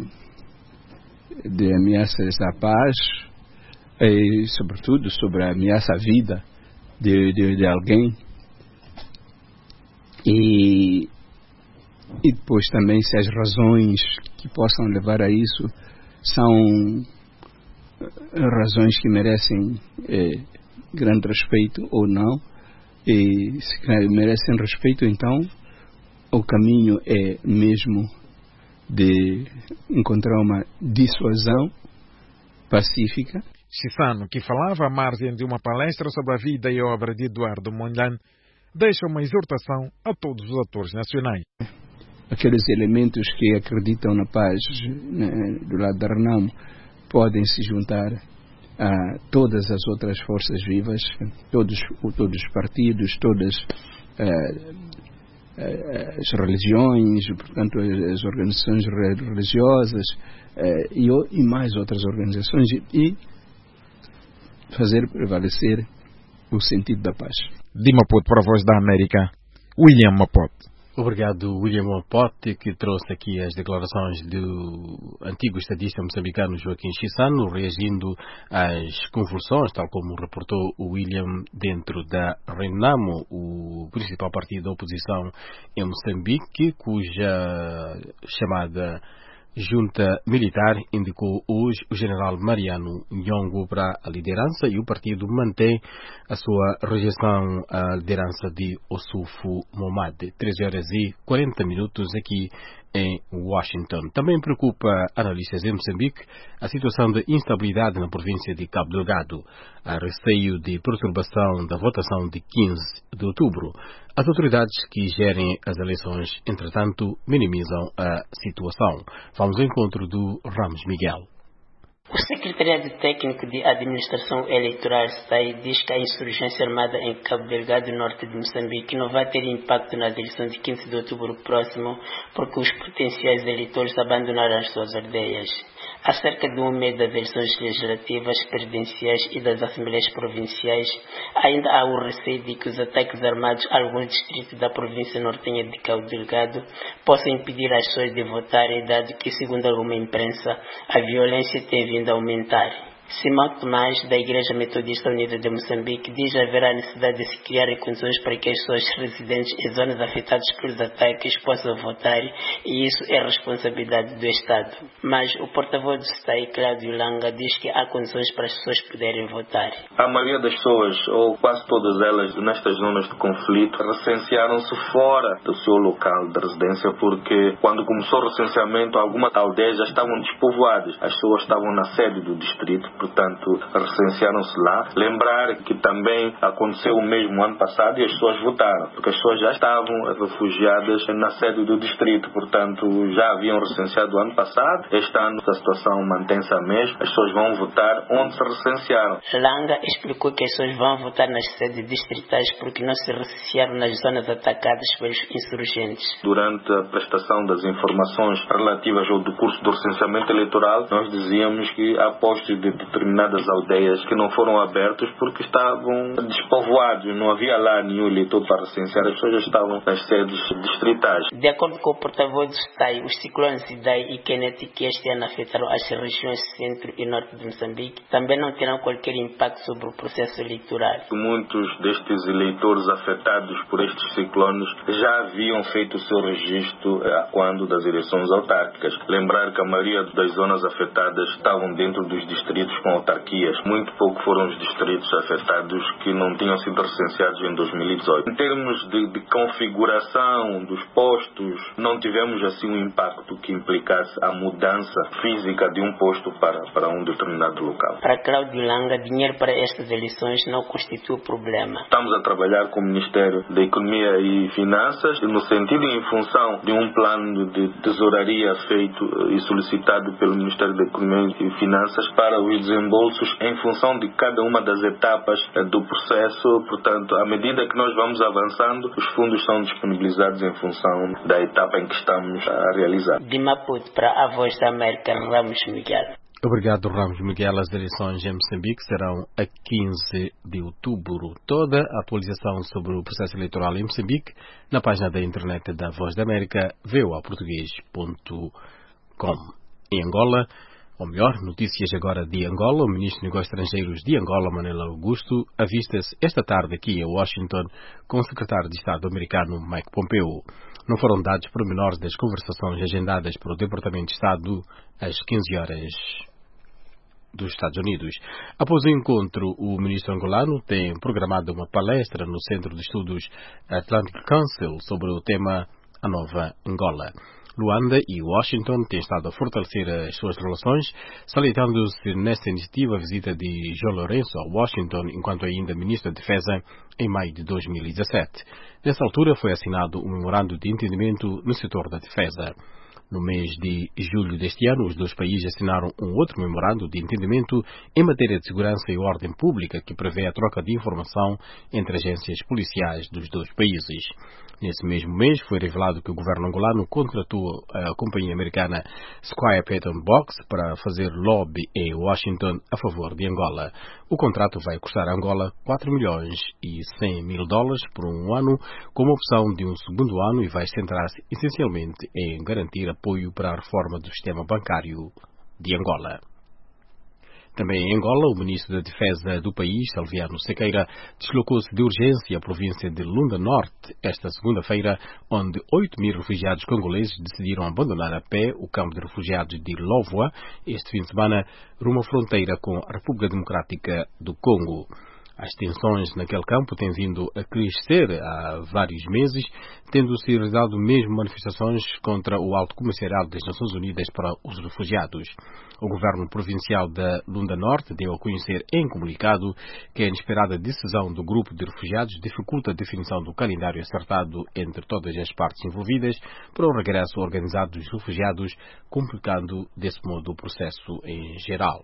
de ameaças à paz e, sobretudo, sobre a ameaça à vida de, de, de alguém. E, e depois também se as razões que possam levar a isso são razões que merecem eh, grande respeito ou não. E se merecem respeito, então o caminho é mesmo de encontrar uma dissuasão pacífica. Chissano, que falava à margem de uma palestra sobre a vida e obra de Eduardo Mondlane, deixa uma exortação a todos os atores nacionais. Aqueles elementos que acreditam na paz, né, do lado da Renamo, podem se juntar a todas as outras forças vivas, todos, todos os partidos, todas uh, uh, as religiões, portanto as organizações religiosas uh, e, e mais outras organizações e fazer prevalecer o sentido da paz. De Maputo para a Voz da América, William Maputo. Obrigado, William Apote, que trouxe aqui as declarações do antigo estadista moçambicano Joaquim Chissano, reagindo às convulsões, tal como reportou o William, dentro da Renamo, o principal partido da oposição em Moçambique, cuja chamada Junta Militar indicou hoje o general Mariano Nhongo para a liderança, e o partido mantém a sua rejeição à liderança de Ossufo Momade. treze horas e quarenta minutos aqui em Washington. Também preocupa analistas em Moçambique a situação de instabilidade na província de Cabo Delgado, a receio de perturbação da votação de quinze de outubro. As autoridades que gerem as eleições, entretanto, minimizam a situação. Vamos ao encontro do Ramos Miguel. O Secretariado Técnico de Administração Eleitoral S A I diz que a insurgência armada em Cabo Delgado, norte de Moçambique, não vai ter impacto nas eleições de quinze de outubro próximo, porque os potenciais eleitores abandonaram as suas aldeias. Há cerca de um mês das eleições legislativas, presidenciais e das assembleias provinciais, ainda há o receio de que os ataques armados a alguns distritos da província nortenha de Cabo Delgado possam impedir as pessoas de votarem, dado que, segundo alguma imprensa, a violência tem vindo a aumentar. Simão Tomás, da Igreja Metodista Unida de Moçambique, diz haver a necessidade de se criar condições para que as pessoas residentes em zonas afetadas pelos ataques possam votar, e isso é responsabilidade do Estado. Mas o porta-voz do S A I, Cláudio Langa, diz que há condições para as pessoas poderem votar. A maioria das pessoas, ou quase todas elas, nestas zonas de conflito, recensearam-se fora do seu local de residência, porque quando começou o recenseamento, algumas aldeias já estavam despovoadas. As pessoas estavam na sede do distrito, portanto, recensearam-se lá. Lembrar que também aconteceu o mesmo ano passado e as pessoas votaram, porque as pessoas já estavam refugiadas na sede do distrito, portanto, já haviam recenseado o ano passado. Este ano a situação mantém-se a mesma, as pessoas vão votar onde se recensearam. Langa explicou que as pessoas vão votar nas sedes distritais porque não se recensearam nas zonas atacadas pelos insurgentes. Durante a prestação das informações relativas ao decurso do recenseamento eleitoral, nós dizíamos que há postos de determinadas aldeias que não foram abertos porque estavam despovoados, não havia lá nenhum eleitor para recensear, as pessoas já estavam nas sedes distritais. De acordo com o porta-voz do S A I, os ciclones Idai e Kenneth, que este ano afetaram as regiões centro e norte de Moçambique, também não terão qualquer impacto sobre o processo eleitoral. Muitos destes eleitores afetados por estes ciclones já haviam feito o seu registro a quando das eleições autárquicas. Lembrar que a maioria das zonas afetadas estavam dentro dos distritos com autarquias. Muito pouco foram os distritos afetados que não tinham sido recenseados em dois mil e dezoito. Em termos de, de configuração dos postos, não tivemos assim um impacto que implicasse a mudança física de um posto para, para um determinado local. Para Cláudio Langa, dinheiro para estas eleições não constitui problema. Estamos a trabalhar com o Ministério da Economia e Finanças no sentido e em função de um plano de tesouraria feito e solicitado pelo Ministério da Economia e Finanças para os desembolsos em função de cada uma das etapas do processo. Portanto, à medida que nós vamos avançando, os fundos são disponibilizados em função da etapa em que estamos a realizar. De Maputo para a Voz da América, Ramos Miguel. Obrigado, Ramos Miguel. As eleições em Moçambique serão a quinze de outubro. Toda a atualização sobre o processo eleitoral em Moçambique na página da internet da Voz da América, v o a português ponto com. Em Angola, ou melhor, notícias agora de Angola. O ministro de Negócios Estrangeiros de Angola, Manuel Augusto, avista-se esta tarde aqui em Washington com o secretário de Estado americano Mike Pompeo. Não foram dados pormenores das conversações agendadas pelo Departamento de Estado às quinze horas dos Estados Unidos. Após o encontro, o ministro angolano tem programado uma palestra no Centro de Estudos Atlantic Council sobre o tema A Nova Angola. Luanda e Washington têm estado a fortalecer as suas relações, salientando-se nesta iniciativa a visita de João Lourenço a Washington enquanto ainda ministro da Defesa em maio de dois mil e dezassete. Nessa altura foi assinado um memorando de entendimento no setor da defesa. No mês de julho deste ano, os dois países assinaram um outro memorando de entendimento em matéria de segurança e ordem pública que prevê a troca de informação entre agências policiais dos dois países. Nesse mesmo mês, foi revelado que o governo angolano contratou a companhia americana Squire Patton Box para fazer lobby em Washington a favor de Angola. O contrato vai custar a Angola quatro milhões e cem mil dólares por um ano, com uma opção de um segundo ano, e vai centrar-se essencialmente em garantir apoio para a reforma do sistema bancário de Angola. Também em Angola, o ministro da Defesa do país, Salviano Sequeira, deslocou-se de urgência à província de Lunda Norte esta segunda-feira, onde oito mil refugiados congoleses decidiram abandonar a pé o campo de refugiados de Lovoa este fim de semana, rumo à fronteira com a República Democrática do Congo. As tensões naquele campo têm vindo a crescer há vários meses, tendo-se realizado mesmo manifestações contra o Alto Comissariado das Nações Unidas para os Refugiados. O governo provincial da Lunda Norte deu a conhecer em comunicado que a inesperada decisão do grupo de refugiados dificulta a definição do calendário acertado entre todas as partes envolvidas para o regresso organizado dos refugiados, complicando desse modo o processo em geral.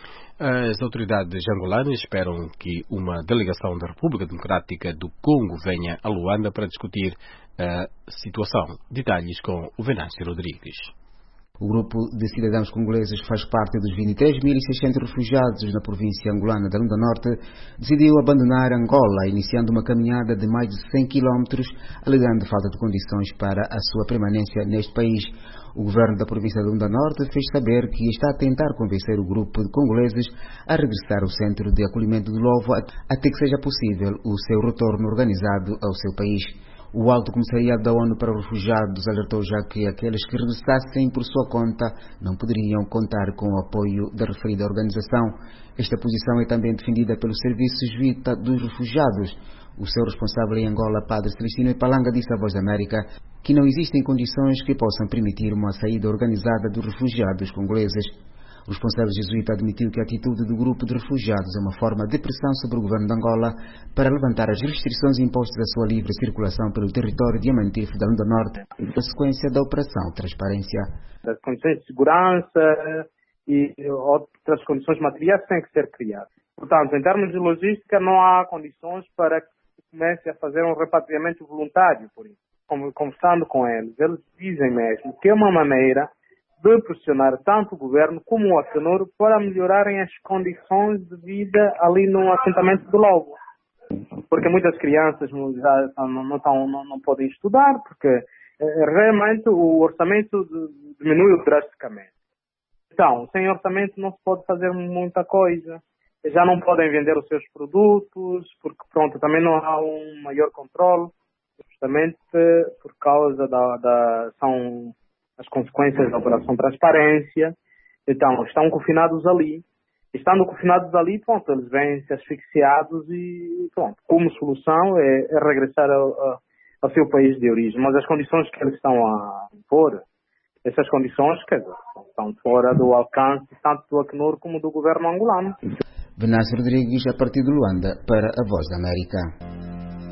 As autoridades angolanas esperam que uma delegação da República Democrática do Congo venha a Luanda para discutir a situação. Detalhes com o Venâncio Rodrigues. O grupo de cidadãos congoleses faz parte dos vinte e três mil e seiscentos refugiados na província angolana da Lunda Norte, decidiu abandonar Angola, iniciando uma caminhada de mais de cem quilómetros, alegando falta de condições para a sua permanência neste país. O governo da província da Lunda Norte fez saber que está a tentar convencer o grupo de congoleses a regressar ao centro de acolhimento de Lovo até que seja possível o seu retorno organizado ao seu país. O Alto Comissariado da ONU para os Refugiados alertou já que aqueles que regressassem por sua conta não poderiam contar com o apoio da referida organização. Esta posição é também defendida pelo Serviço Jesuíta dos Refugiados. O seu responsável em Angola, Padre Celestino Ipalanga, disse à Voz da América que não existem condições que possam permitir uma saída organizada dos refugiados congoleses. O responsável jesuíta admitiu que a atitude do grupo de refugiados é uma forma de pressão sobre o governo de Angola para levantar as restrições impostas à sua livre circulação pelo território diamantífero da Lunda Norte, na sequência da Operação Transparência. As condições de segurança e outras condições materiais têm que ser criadas. Portanto, em termos de logística, não há condições para que se comece a fazer um repatriamento voluntário, por isso. Conversando com eles, eles dizem mesmo que é uma maneira de pressionar tanto o governo como o Acnur para melhorarem as condições de vida ali no assentamento de Lobo. Porque muitas crianças já não, não, não, não podem estudar, porque realmente o orçamento diminuiu drasticamente. Então, sem orçamento não se pode fazer muita coisa. Já não podem vender os seus produtos, porque pronto, também não há um maior controle, justamente por causa da, da são as consequências da Operação Transparência. Então, estão confinados ali. Estando confinados ali, pronto, eles vêm-se asfixiados e, pronto, como solução é, é regressar ao, ao seu país de origem. Mas as condições que eles estão a impor, essas condições, quer dizer, estão fora do alcance tanto do Acnur como do governo angolano. Venâncio Rodrigues, a partir de Luanda, para a Voz da América.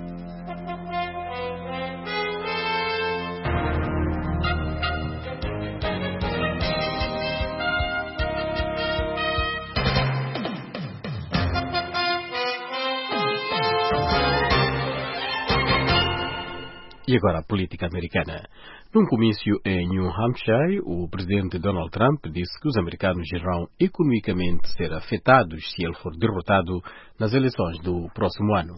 E agora a política americana. Num comício em New Hampshire, o presidente Donald Trump disse que os americanos irão economicamente ser afetados se ele for derrotado nas eleições do próximo ano.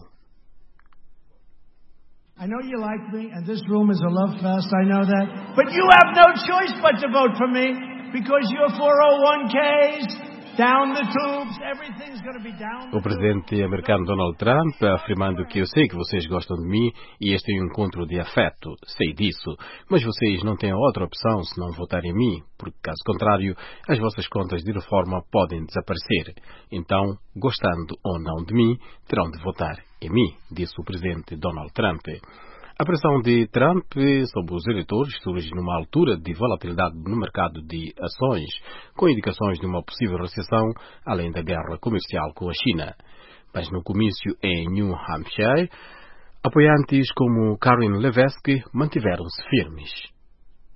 I know you like me, and this room is a love fest, I know that. But you have no choice but to vote for me, because your four oh one K's, down the tubes, everything's going to be down. O presidente americano Donald Trump afirmando que eu sei que vocês gostam de mim e este é um encontro de afeto, sei disso, mas vocês não têm outra opção se não votarem em mim, porque caso contrário, as vossas contas de reforma podem desaparecer. Então, gostando ou não de mim, terão de votar em mim, disse o presidente Donald Trump. A pressão de Trump sobre os eleitores surge numa altura de volatilidade no mercado de ações, com indicações de uma possível recessão, além da guerra comercial com a China. Mas no comício em New Hampshire, apoiantes como Karen Levesque mantiveram-se firmes.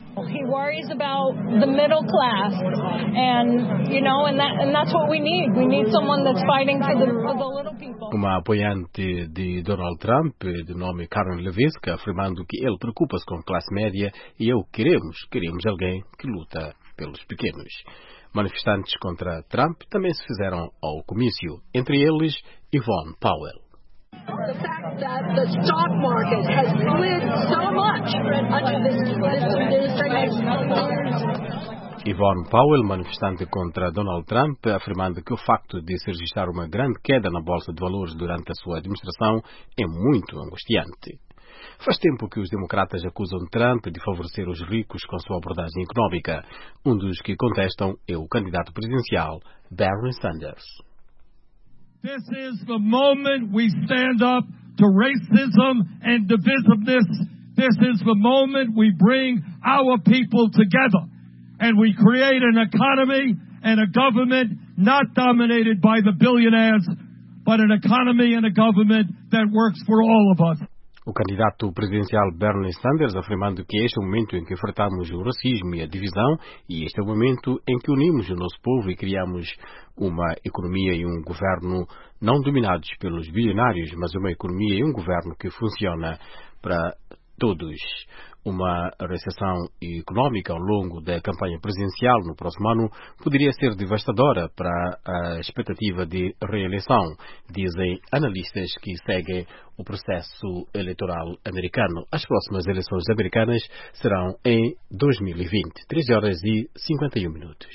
He worries about the middle class, and you know, and that and that's what we need. We need someone that's fighting for the, for the little people. Uma apoiante de Donald Trump, de nome Karen Levesque, afirmando que ele preocupa-se com a classe média e eu queremos, queremos alguém que luta pelos pequenos. Manifestantes contra Trump também se fizeram ao comício, entre eles Yvonne Powell. The fact that the stock market has slid so much under this, this administration. Yvonne Powell, manifestante contra Donald Trump, afirmando que o facto de se registrar uma grande queda na Bolsa de Valores durante a sua administração é muito angustiante. Faz tempo que os democratas acusam Trump de favorecer os ricos com sua abordagem económica. Um dos que contestam é o candidato presidencial Bernie Sanders. This is the moment we stand up to racism and divisiveness. This is the moment we bring our people together and we create an economy and a government not dominated by the billionaires, but an economy and a government that works for all of us. O candidato presidencial Bernie Sanders afirmando que este é o momento em que enfrentamos o racismo e a divisão e este é o momento em que unimos o nosso povo e criamos uma economia e um governo não dominados pelos bilionários, mas uma economia e um governo que funciona para todos. Uma recessão económica ao longo da campanha presidencial no próximo ano poderia ser devastadora para a expectativa de reeleição, dizem analistas que seguem o processo eleitoral americano. As próximas eleições americanas serão em dois mil e vinte, três horas e cinquenta e um minutos.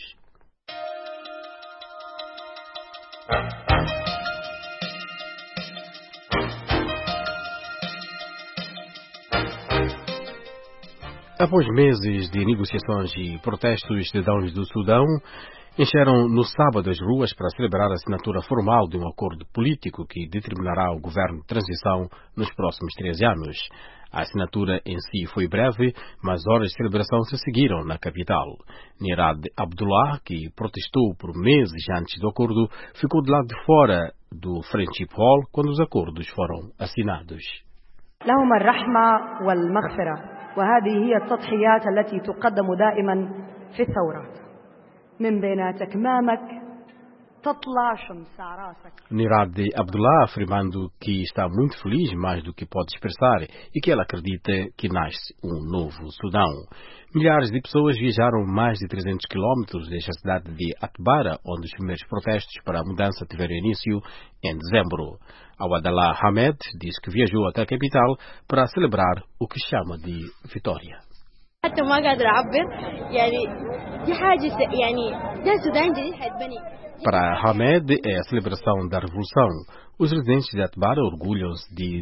Após meses de negociações e protestos, cidadãos do Sudão encheram no sábado as ruas para celebrar a assinatura formal de um acordo político que determinará o governo de transição nos próximos treze anos. A assinatura em si foi breve, mas horas de celebração se seguiram na capital. Nirad Abdullah, que protestou por meses antes do acordo, ficou de lado de fora do Friendship Hall quando os acordos foram assinados. لهم الرحمة والمغفرة وهذه هي التضحيات التي تقدم دائما في الثورات من بينات أكمامك تطلع شمس راسك. Nirad Abdullah afirmando que está muito feliz mais do que pode expressar e que ela acredita que nasce um novo Sudão. Milhares de pessoas viajaram mais de trezentos quilómetros desde a cidade de Atbara, onde os primeiros protestos para a mudança tiveram início em dezembro. Awadallah Hamed diz que viajou até a capital para celebrar o que chama de vitória. حتى ما قادر أعبر يعني دي حاجة يعني ده السودان جديد حيتبني. Para Hamed é a celebração da revolução. Os residentes de Atbara orgulham-se de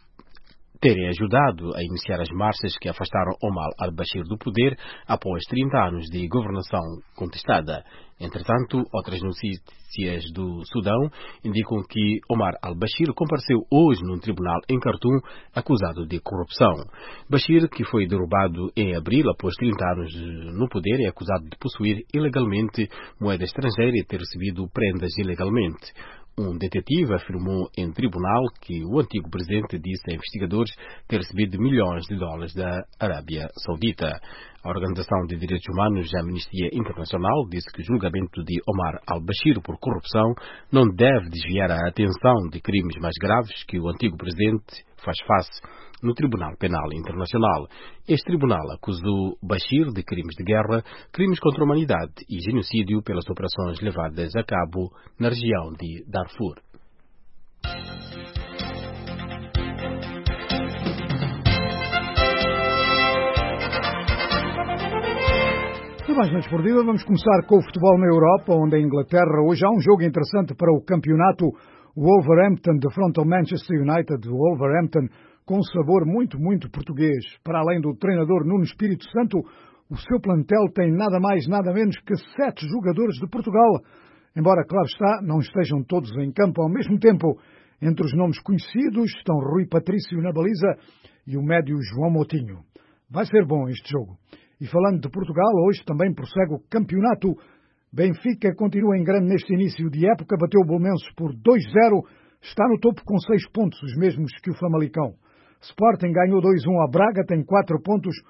terem ajudado a iniciar as marchas que afastaram Omar al-Bashir do poder após trinta anos de governação contestada. Entretanto, outras notícias do Sudão indicam que Omar al-Bashir compareceu hoje num tribunal em Khartoum acusado de corrupção. Bashir, que foi derrubado em abril após trinta anos no poder, é acusado de possuir ilegalmente moeda estrangeira e ter recebido prendas ilegalmente. Um detetive afirmou em tribunal que o antigo presidente disse a investigadores ter recebido milhões de dólares da Arábia Saudita. A Organização de Direitos Humanos da Amnistia Internacional disse que o julgamento de Omar al-Bashir por corrupção não deve desviar a atenção de crimes mais graves que o antigo presidente faz face no Tribunal Penal Internacional. Este tribunal acusou Bashir de crimes de guerra, crimes contra a humanidade e genocídio pelas operações levadas a cabo na região de Darfur. No Mais Noite Perdida, vamos começar com o futebol na Europa, onde a Inglaterra hoje há um jogo interessante para o campeonato. O Wolverhampton defronta o Manchester United. O Wolverhampton com um sabor muito, muito português. Para além do treinador Nuno Espírito Santo, o seu plantel tem nada mais, nada menos que sete jogadores de Portugal. Embora, claro está, não estejam todos em campo ao mesmo tempo. Entre os nomes conhecidos estão Rui Patrício na baliza e o médio João Moutinho. Vai ser bom este jogo. E falando de Portugal, hoje também prossegue o campeonato. Benfica continua em grande neste início de época, bateu o Bolonenses por dois zero, está no topo com seis pontos, os mesmos que o Famalicão. Sporting ganhou dois a um a Braga, tem quatro pontos.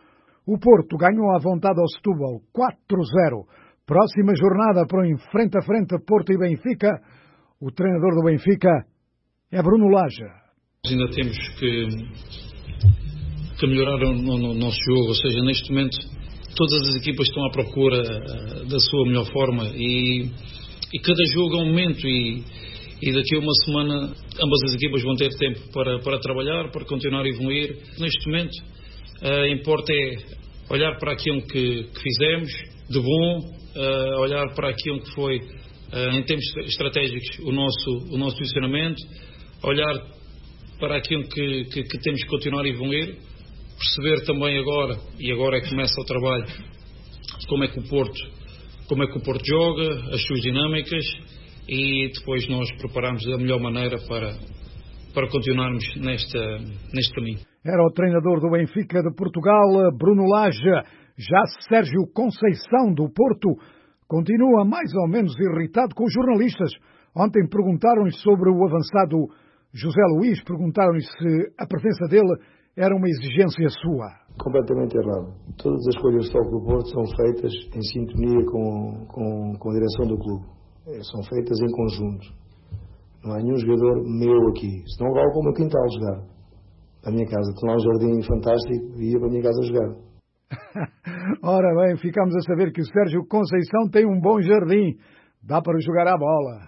O Porto ganhou à vontade ao Setúbal quatro zero. Próxima jornada para o frente a frente Porto e Benfica. O treinador do Benfica é Bruno Lage. Ainda temos que, que melhorar o, o nosso jogo, ou seja, neste momento todas as equipas estão à procura da sua melhor forma e, e cada jogo é um momento e, e daqui a uma semana ambas as equipas vão ter tempo para, para trabalhar, para continuar a evoluir. Neste momento uh, importa é olhar para aquilo que, que fizemos de bom, uh, olhar para aquilo que foi uh, em termos estratégicos o nosso, o nosso posicionamento, olhar para aquilo que, que, que temos que continuar a evoluir, perceber também agora, e agora é que começa o trabalho, como é que o Porto, como é que o Porto joga, as suas dinâmicas, e depois nós prepararmos da melhor maneira para, para continuarmos nesta, neste caminho. Era o treinador do Benfica de Portugal, Bruno Lage. Já Sérgio Conceição, do Porto, continua mais ou menos irritado com os jornalistas. Ontem perguntaram-lhe sobre o avançado José Luís, perguntaram-lhe se a presença dele era uma exigência sua. Completamente errado. Todas as escolhas de toque do Porto são feitas em sintonia com, com, com a direção do clube. São feitas em conjunto. Não há nenhum jogador meu aqui. Senão vale para o meu quintal jogar. Para a minha casa. Tem lá um jardim fantástico e ia para a minha casa jogar. Ora bem, ficamos a saber que o Sérgio Conceição tem um bom jardim. Dá para jogar à bola.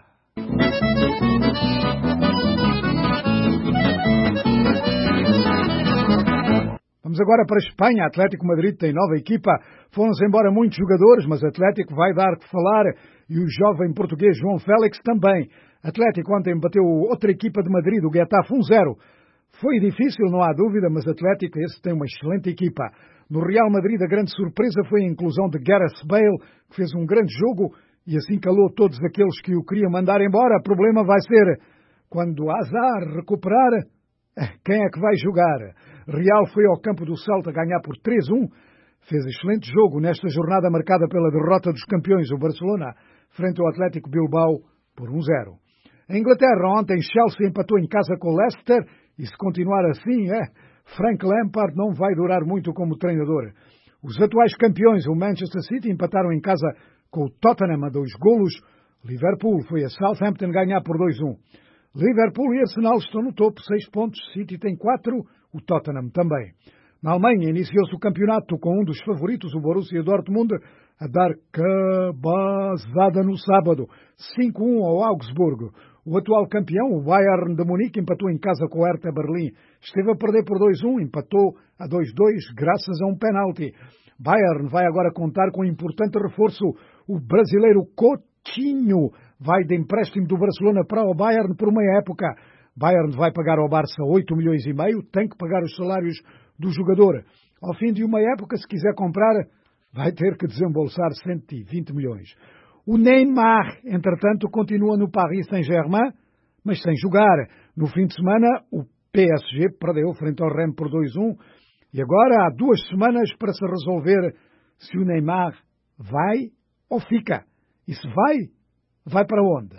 Vamos agora para a Espanha. Atlético Madrid tem nova equipa. Foram-se embora muitos jogadores, mas Atlético vai dar que falar e o jovem português João Félix também. Atlético ontem bateu outra equipa de Madrid, o Getafe um zero. Foi difícil, não há dúvida, mas Atlético esse tem uma excelente equipa. No Real Madrid a grande surpresa foi a inclusão de Gareth Bale, que fez um grande jogo e assim calou todos aqueles que o queriam mandar embora. O problema vai ser, quando Hazard recuperar, quem é que vai jogar? Real foi ao campo do Celta ganhar por três a um. Fez excelente jogo nesta jornada marcada pela derrota dos campeões, o Barcelona, frente ao Atlético Bilbao por um zero. Em Inglaterra, ontem Chelsea empatou em casa com o Leicester e se continuar assim, é, Frank Lampard não vai durar muito como treinador. Os atuais campeões, o Manchester City, empataram em casa com o Tottenham a dois golos. Liverpool foi a Southampton ganhar por dois a um. Liverpool e Arsenal estão no topo, seis pontos. City tem quatro, o Tottenham também. Na Alemanha iniciou-se o campeonato com um dos favoritos, o Borussia Dortmund, a dar cabazada no sábado, cinco a um ao Augsburgo. O atual campeão, o Bayern de Munique, empatou em casa com o Hertha Berlim. Esteve a perder por dois a um, empatou a dois a dois graças a um penalti. Bayern vai agora contar com um importante reforço. O brasileiro Coutinho vai de empréstimo do Barcelona para o Bayern por meia época. Bayern vai pagar ao Barça oito milhões e meio, tem que pagar os salários do jogador. Ao fim de uma época, se quiser comprar, vai ter que desembolsar cento e vinte milhões. O Neymar, entretanto, continua no Paris Saint-Germain, mas sem jogar. No fim de semana, o P S G perdeu frente ao Rennes por dois a um. E agora há duas semanas para se resolver se o Neymar vai ou fica. E se vai, vai para onde?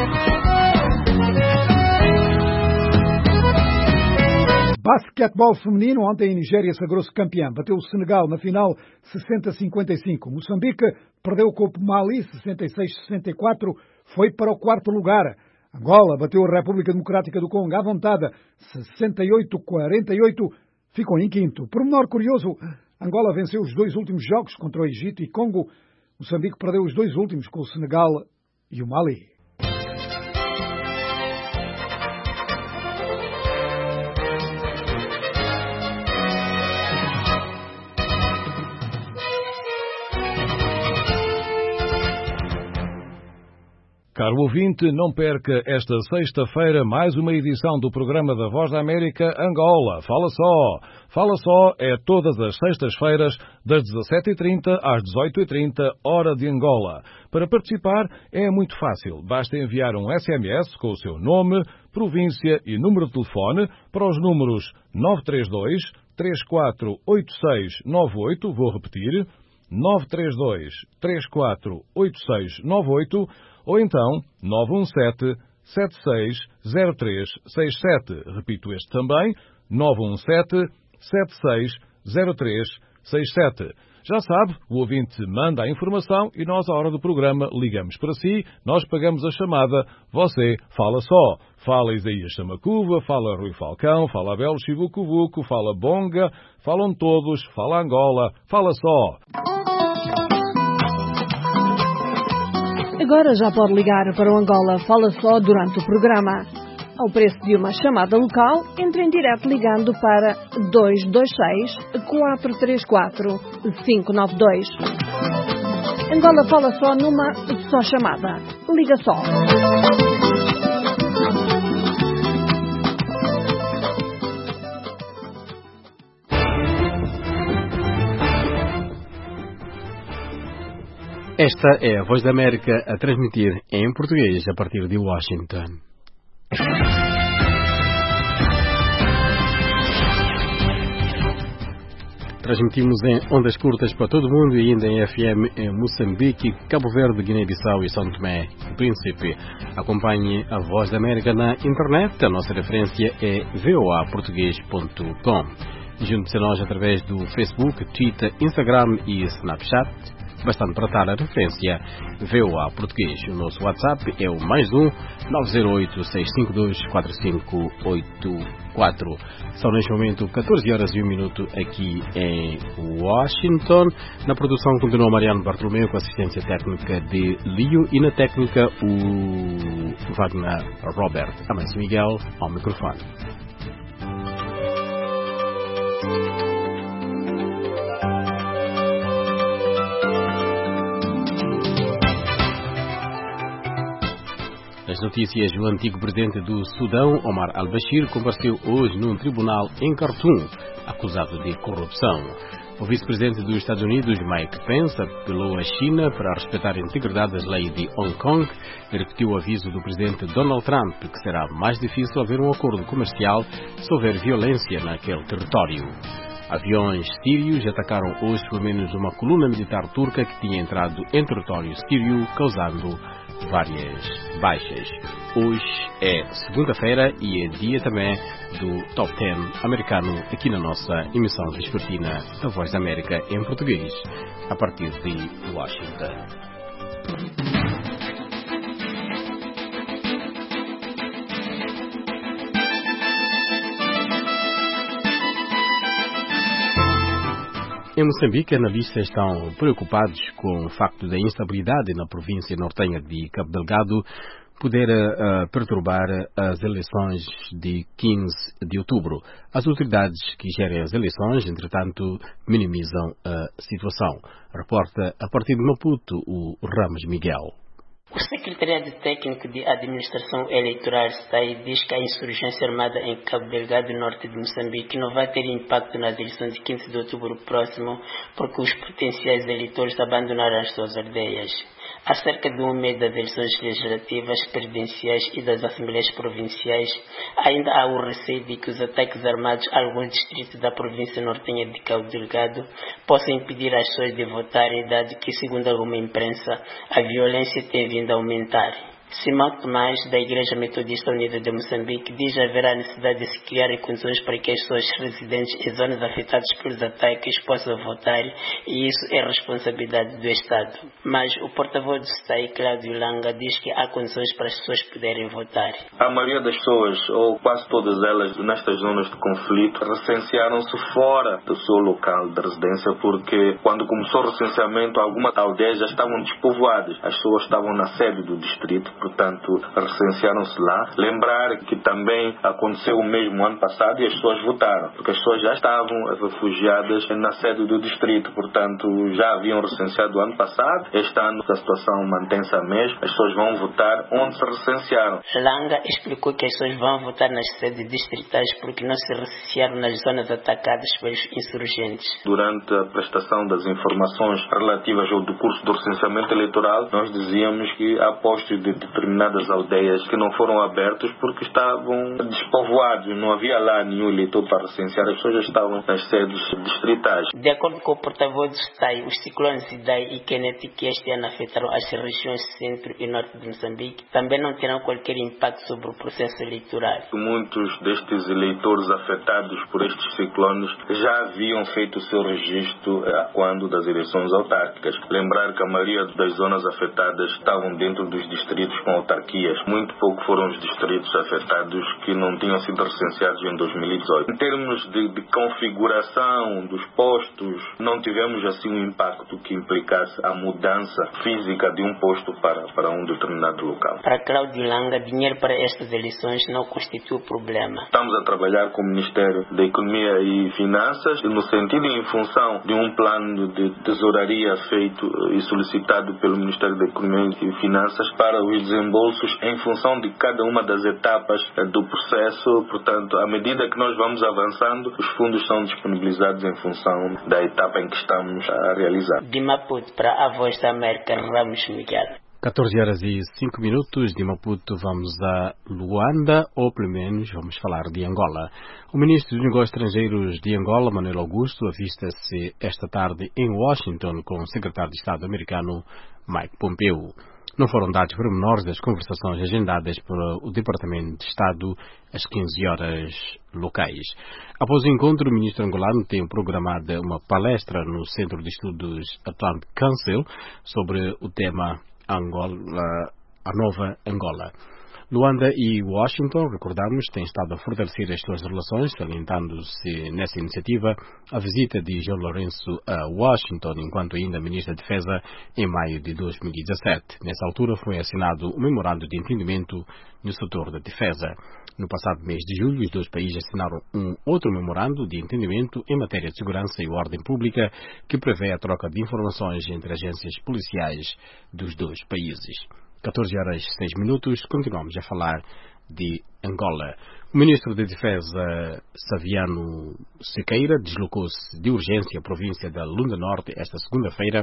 Basquetebol feminino, ontem a Nigéria sagrou-se campeã. Bateu o Senegal na final sessenta a cinquenta e cinco. Moçambique perdeu com o Mali sessenta e seis a sessenta e quatro, foi para o quarto lugar. Angola bateu a República Democrática do Congo à vontade sessenta e oito a quarenta e oito, ficou em quinto. Por menor curioso, Angola venceu os dois últimos jogos contra o Egito e Congo. Moçambique perdeu os dois últimos com o Senegal e o Mali. Caro ouvinte, não perca esta sexta-feira mais uma edição do programa da Voz da América Angola. Fala só! Fala só é todas as sextas-feiras, das dezassete e trinta às dezoito e trinta, hora de Angola. Para participar é muito fácil. Basta enviar um S M S com o seu nome, província e número de telefone para os números nove três dois, três quatro oito seis nove oito, vou repetir, nove três dois, três quatro oito seis nove oito, ou então nove um sete, sete seis zero três seis sete. Repito este também, nove um sete, sete seis zero três seis sete. Já sabe, o ouvinte manda a informação e nós, à hora do programa, ligamos para si, nós pagamos a chamada, você fala só. Fala Isaías Samacuva, fala Rui Falcão, fala Abel Chivucuvuco, fala Bonga, falam todos, fala Angola, fala só. Agora já pode ligar para o Angola Fala Só durante o programa. Ao preço de uma chamada local, entre em direto ligando para dois dois seis, quatro três quatro, cinco nove dois. Angola Fala Só numa só chamada. Liga só. Esta é a Voz da América a transmitir em português a partir de Washington. Transmitimos em ondas curtas para todo o mundo e ainda em F M em Moçambique, Cabo Verde, Guiné-Bissau e São Tomé e Príncipe. Acompanhe a Voz da América na internet. A nossa referência é v o a português ponto com. Junte-se a nós através do Facebook, Twitter, Instagram e Snapchat. Bastante para dar a referência V O A Português. O nosso WhatsApp é o mais um nove zero oito, seis cinco dois, quatro cinco oito quatro. São neste momento catorze horas e um minuto aqui em Washington. Na produção continua Mariano Bartolomeu com assistência técnica de Lio e na técnica o Wagner Robert. Amancio Miguel ao microfone. As notícias: o antigo presidente do Sudão, Omar al-Bashir, compareceu hoje num tribunal em Khartoum, acusado de corrupção. O vice-presidente dos Estados Unidos, Mike Pence, apelou à China para respeitar a integridade das leis de Hong Kong e repetiu o aviso do presidente Donald Trump que será mais difícil haver um acordo comercial se houver violência naquele território. Aviões sírios atacaram hoje pelo menos uma coluna militar turca que tinha entrado em território sírio, causando várias baixas. Hoje é segunda-feira e é dia também do Top dez americano aqui na nossa emissão vespertina da Voz da América em português, a partir de Washington. Em Moçambique, analistas estão preocupados com o facto da instabilidade na província nortenha de Cabo Delgado poder uh, perturbar as eleições de quinze de outubro. As autoridades que gerem as eleições, entretanto, minimizam a situação. Reporta a partir de Maputo o Ramos Miguel. O Secretariado Técnico de Administração Eleitoral S T A I diz que a insurgência armada em Cabo Delgado, norte de Moçambique, não vai ter impacto nas eleições de quinze de outubro próximo, porque os potenciais eleitores abandonaram as suas aldeias. Há cerca de um mês das eleições legislativas, presidenciais e das assembleias provinciais, ainda há o receio de que os ataques armados a alguns distritos da província nortenha de Cabo Delgado possam impedir as pessoas de votarem, dado que, segundo alguma imprensa, a violência tem vindo a aumentar. Simão Tomás, da Igreja Metodista Unida de Moçambique, diz que haverá necessidade de se criar condições para que as pessoas residentes em zonas afetadas pelos ataques possam votar, e isso é responsabilidade do Estado. Mas o porta-voz do S T A I, Cláudio Langa, diz que há condições para as pessoas poderem votar. A maioria das pessoas, ou quase todas elas, nestas zonas de conflito, recensearam-se fora do seu local de residência, porque quando começou o recenseamento, algumas aldeias já estavam despovoadas. As pessoas estavam na sede do distrito, portanto, recensearam-se lá. Lembrar que também aconteceu o mesmo ano passado e as pessoas votaram, porque as pessoas já estavam refugiadas na sede do distrito, portanto, já haviam recenseado o ano passado. Este ano a situação mantém-se a mesma, as pessoas vão votar onde se recensearam. Langa explicou que as pessoas vão votar nas sedes distritais porque não se recensearam nas zonas atacadas pelos insurgentes. Durante a prestação das informações relativas ao decurso do recenseamento eleitoral, nós dizíamos que há postos de determinadas aldeias que não foram abertos porque estavam despovoados, não havia lá nenhum eleitor para recensear, as pessoas já estavam nas sedes distritais. De acordo com o porta-voz do S T A I, os ciclones Idai e Kenneth, que este ano afetaram as regiões centro e norte de Moçambique, também não terão qualquer impacto sobre o processo eleitoral. Muitos destes eleitores afetados por estes ciclones já haviam feito o seu registro a quando das eleições autárquicas. Lembrar que a maioria das zonas afetadas estavam dentro dos distritos com autarquias. Muito pouco foram os distritos afetados que não tinham sido recenseados em dois mil e dezoito. Em termos de, de configuração dos postos, não tivemos assim um impacto que implicasse a mudança física de um posto para, para um determinado local. Para Cláudio Langa, dinheiro para estas eleições não constitui problema. Estamos a trabalhar com o Ministério da Economia e Finanças no sentido e em função de um plano de tesouraria feito e solicitado pelo Ministério da Economia e Finanças para os desembolsos em função de cada uma das etapas do processo. Portanto, à medida que nós vamos avançando, os fundos são disponibilizados em função da etapa em que estamos a realizar. De Maputo para a Voz da América, Ramos Miguel. catorze horas e cinco minutos, de Maputo vamos a Luanda, ou pelo menos vamos falar de Angola. O ministro dos Negócios Estrangeiros de Angola, Manuel Augusto, avista-se esta tarde em Washington com o secretário de Estado americano Mike Pompeo. Não foram dados pormenores das conversações agendadas pelo Departamento de Estado às quinze horas locais. Após o encontro, o ministro angolano tem programado uma palestra no Centro de Estudos Atlantic Council sobre o tema Angola, a nova Angola. Luanda e Washington, recordamos, têm estado a fortalecer as suas relações, salientando-se nessa iniciativa a visita de João Lourenço a Washington, enquanto ainda ministro da Defesa, em maio de dois mil e dezassete. Nessa altura foi assinado um memorando de entendimento no setor da defesa. No passado mês de julho, os dois países assinaram um outro memorando de entendimento em matéria de segurança e ordem pública que prevê a troca de informações entre agências policiais dos dois países. catorze horas e seis minutos, continuamos a falar de Angola. O ministro da Defesa, Saviano Sequeira, deslocou-se de urgência à província da Lunda Norte esta segunda-feira,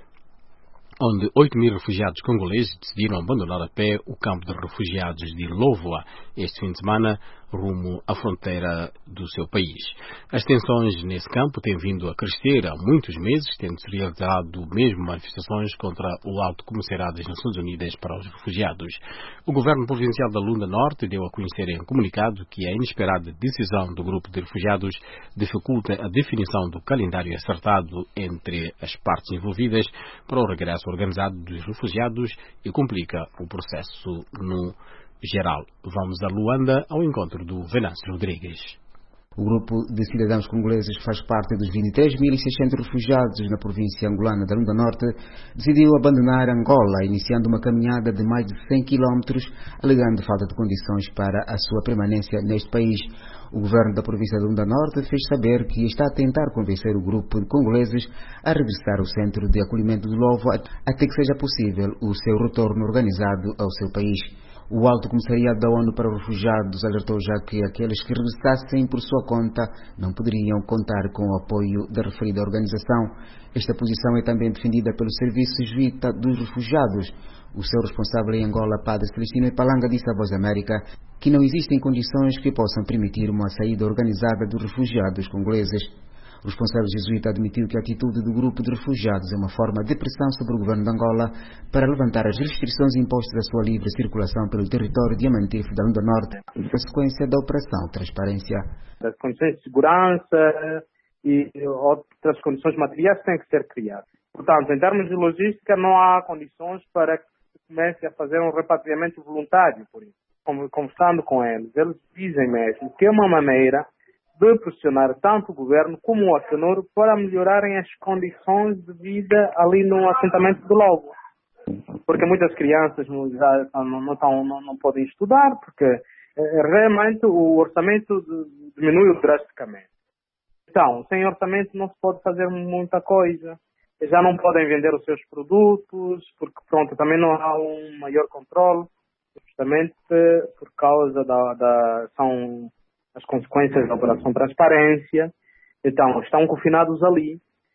onde oito mil refugiados congoleses decidiram abandonar a pé o campo de refugiados de Lovoa este fim de semana, rumo à fronteira do seu país. As tensões nesse campo têm vindo a crescer há muitos meses, tendo-se realizado mesmo manifestações contra o Alto Comissariado das Nações Unidas para os Refugiados. O governo provincial da Lunda Norte deu a conhecer em um comunicado que a inesperada decisão do grupo de refugiados dificulta a definição do calendário acertado entre as partes envolvidas para o regresso organizado dos refugiados e complica o processo no geral. Vamos a Luanda ao encontro do Venâncio Rodrigues. O grupo de cidadãos congoleses faz parte dos vinte e três mil e seiscentos refugiados na província angolana da Lunda Norte, decidiu abandonar Angola, iniciando uma caminhada de mais de cem quilómetros, alegando falta de condições para a sua permanência neste país. O governo da província da Lunda Norte fez saber que está a tentar convencer o grupo de congoleses a regressar ao centro de acolhimento de Lovo até que seja possível o seu retorno organizado ao seu país. O Alto Comissariado da ONU para os Refugiados alertou já que aqueles que regressassem por sua conta não poderiam contar com o apoio da referida organização. Esta posição é também defendida pelo Serviço Jesuíta dos Refugiados. O seu responsável em Angola, Padre Celestino Ipalanga, disse à Voz da América que não existem condições que possam permitir uma saída organizada dos refugiados congoleses. O responsável jesuíta admitiu que a atitude do grupo de refugiados é uma forma de pressão sobre o governo de Angola para levantar as restrições impostas à sua livre circulação pelo território diamantífero da Lunda Norte, em consequência da Operação Transparência. As condições de segurança e outras condições materiais têm que ser criadas. Portanto, em termos de logística, não há condições para que se comece a fazer um repatriamento voluntário, por isso. Conversando com eles, eles dizem mesmo que é uma maneira de pressionar tanto o governo como o Acnur para melhorarem as condições de vida ali no assentamento de Lovo. Porque muitas crianças não, não, não, não, não podem estudar, porque realmente o orçamento diminuiu drasticamente. Então, sem orçamento não se pode fazer muita coisa. Já não podem vender os seus produtos, porque pronto, também não há um maior controle, justamente por causa da... da são as consequências da Operação Transparência. Então, estão confinados ali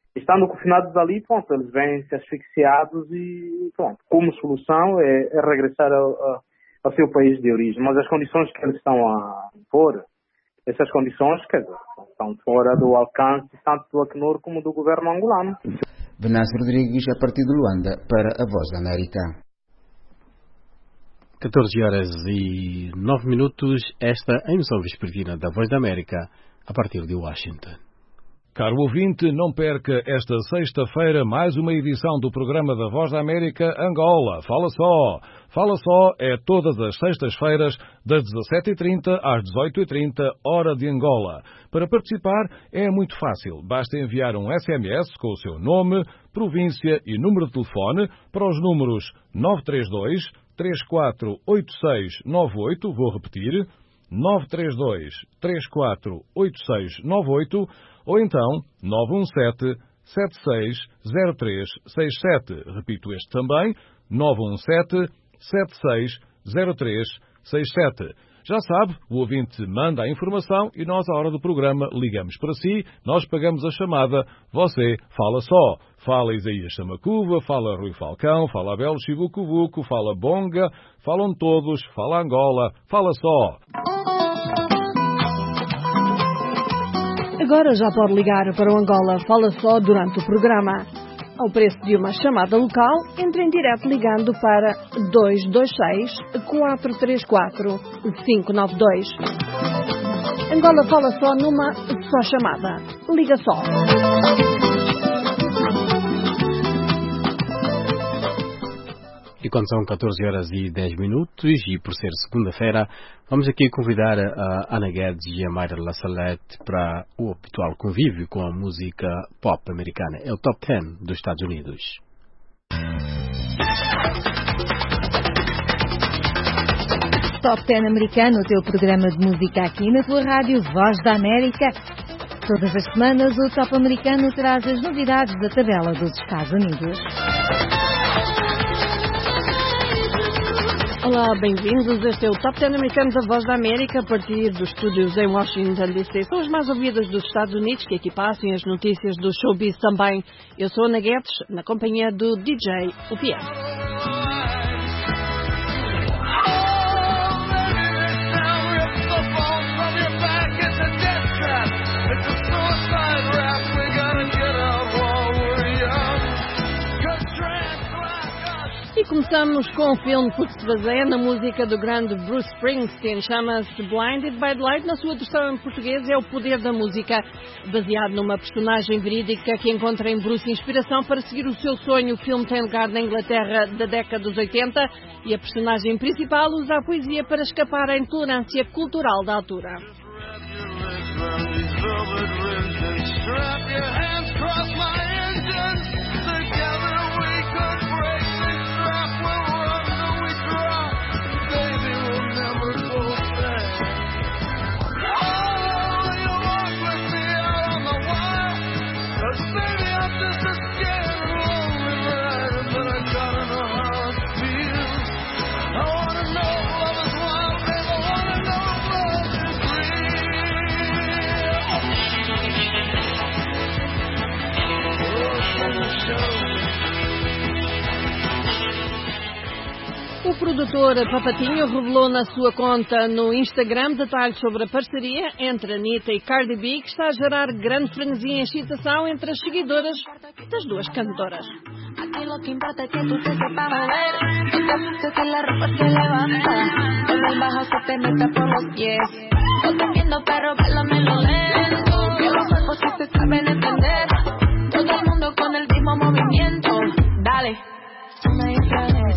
Estando confinados ali, pronto, eles vêm-se asfixiados e, pronto, como solução é, é regressar ao, ao seu país de origem. Mas as condições que eles estão a impor, essas condições, quer dizer, estão fora do alcance tanto do Acnur como do governo angolano. Venâncio Rodrigues, a partir de Luanda, para a Voz da América. catorze horas e nove minutos, esta é a emissão vespertina da Voz da América, a partir de Washington. Caro ouvinte, não perca esta sexta-feira mais uma edição do programa da Voz da América Angola. Fala só! Fala só é todas as sextas-feiras, das dezassete e trinta às dezoito e trinta, hora de Angola. Para participar é muito fácil. Basta enviar um S M S com o seu nome, província e número de telefone para os números nove três dois, três quatro oito seis nove oito, vou repetir, nove três dois, três quatro oito seis nove oito, ou então nove um sete, sete seis zero três seis sete. Repito este também, nove um sete, sete seis zero três seis sete. Já sabe, o ouvinte manda a informação e nós, à hora do programa, ligamos para si, nós pagamos a chamada, você fala só. Fala Isaías Samacuva, fala Rui Falcão, fala Abel Chibucuvuco, fala Bonga, falam todos, fala Angola, fala só. Agora já pode ligar para o Angola Fala Só durante o programa. Ao preço de uma chamada local, entre em direto ligando para dois dois seis, quatro três quatro, cinco nove dois. Angola Fala Só numa só chamada. Liga só. E quando são catorze horas e dez minutos, e por ser segunda-feira, vamos aqui convidar a Ana Guedes e a Mayra La Salette para o habitual convívio com a música pop americana. É o Top dez dos Estados Unidos. Top dez americano, o teu programa de música aqui na tua rádio Voz da América. Todas as semanas o Top americano traz as novidades da tabela dos Estados Unidos. Olá, bem-vindos. Este é o Top dez americano da Voz da América, a partir dos estúdios em Washington, D C. São os mais ouvidos dos Estados Unidos, que aqui passam as notícias do showbiz também. Eu sou Ana Guedes, na companhia do D J U P S. E começamos com um filme por se baseia na música do grande Bruce Springsteen, chama-se Blinded by the Light, na sua versão em português é O Poder da Música, baseado numa personagem verídica que encontra em Bruce inspiração para seguir o seu sonho. O filme tem lugar na Inglaterra da década dos oitenta e a personagem principal usa a poesia para escapar à intolerância cultural da altura. O produtor Papatinho revelou na sua conta no Instagram detalhes sobre a parceria entre Anitta e Cardi B, que está a gerar grande frenesia e excitação entre as seguidoras das duas cantoras. Aquí lo que importa es que tú te sepas mover, que te asustes que la ropa se levanta, con el bajo se te meta por los pies, no te entiendo pero bailame lento, que los cuerpos sí se saben entender, todo el mundo con el mismo movimiento, dale, una y otra vez.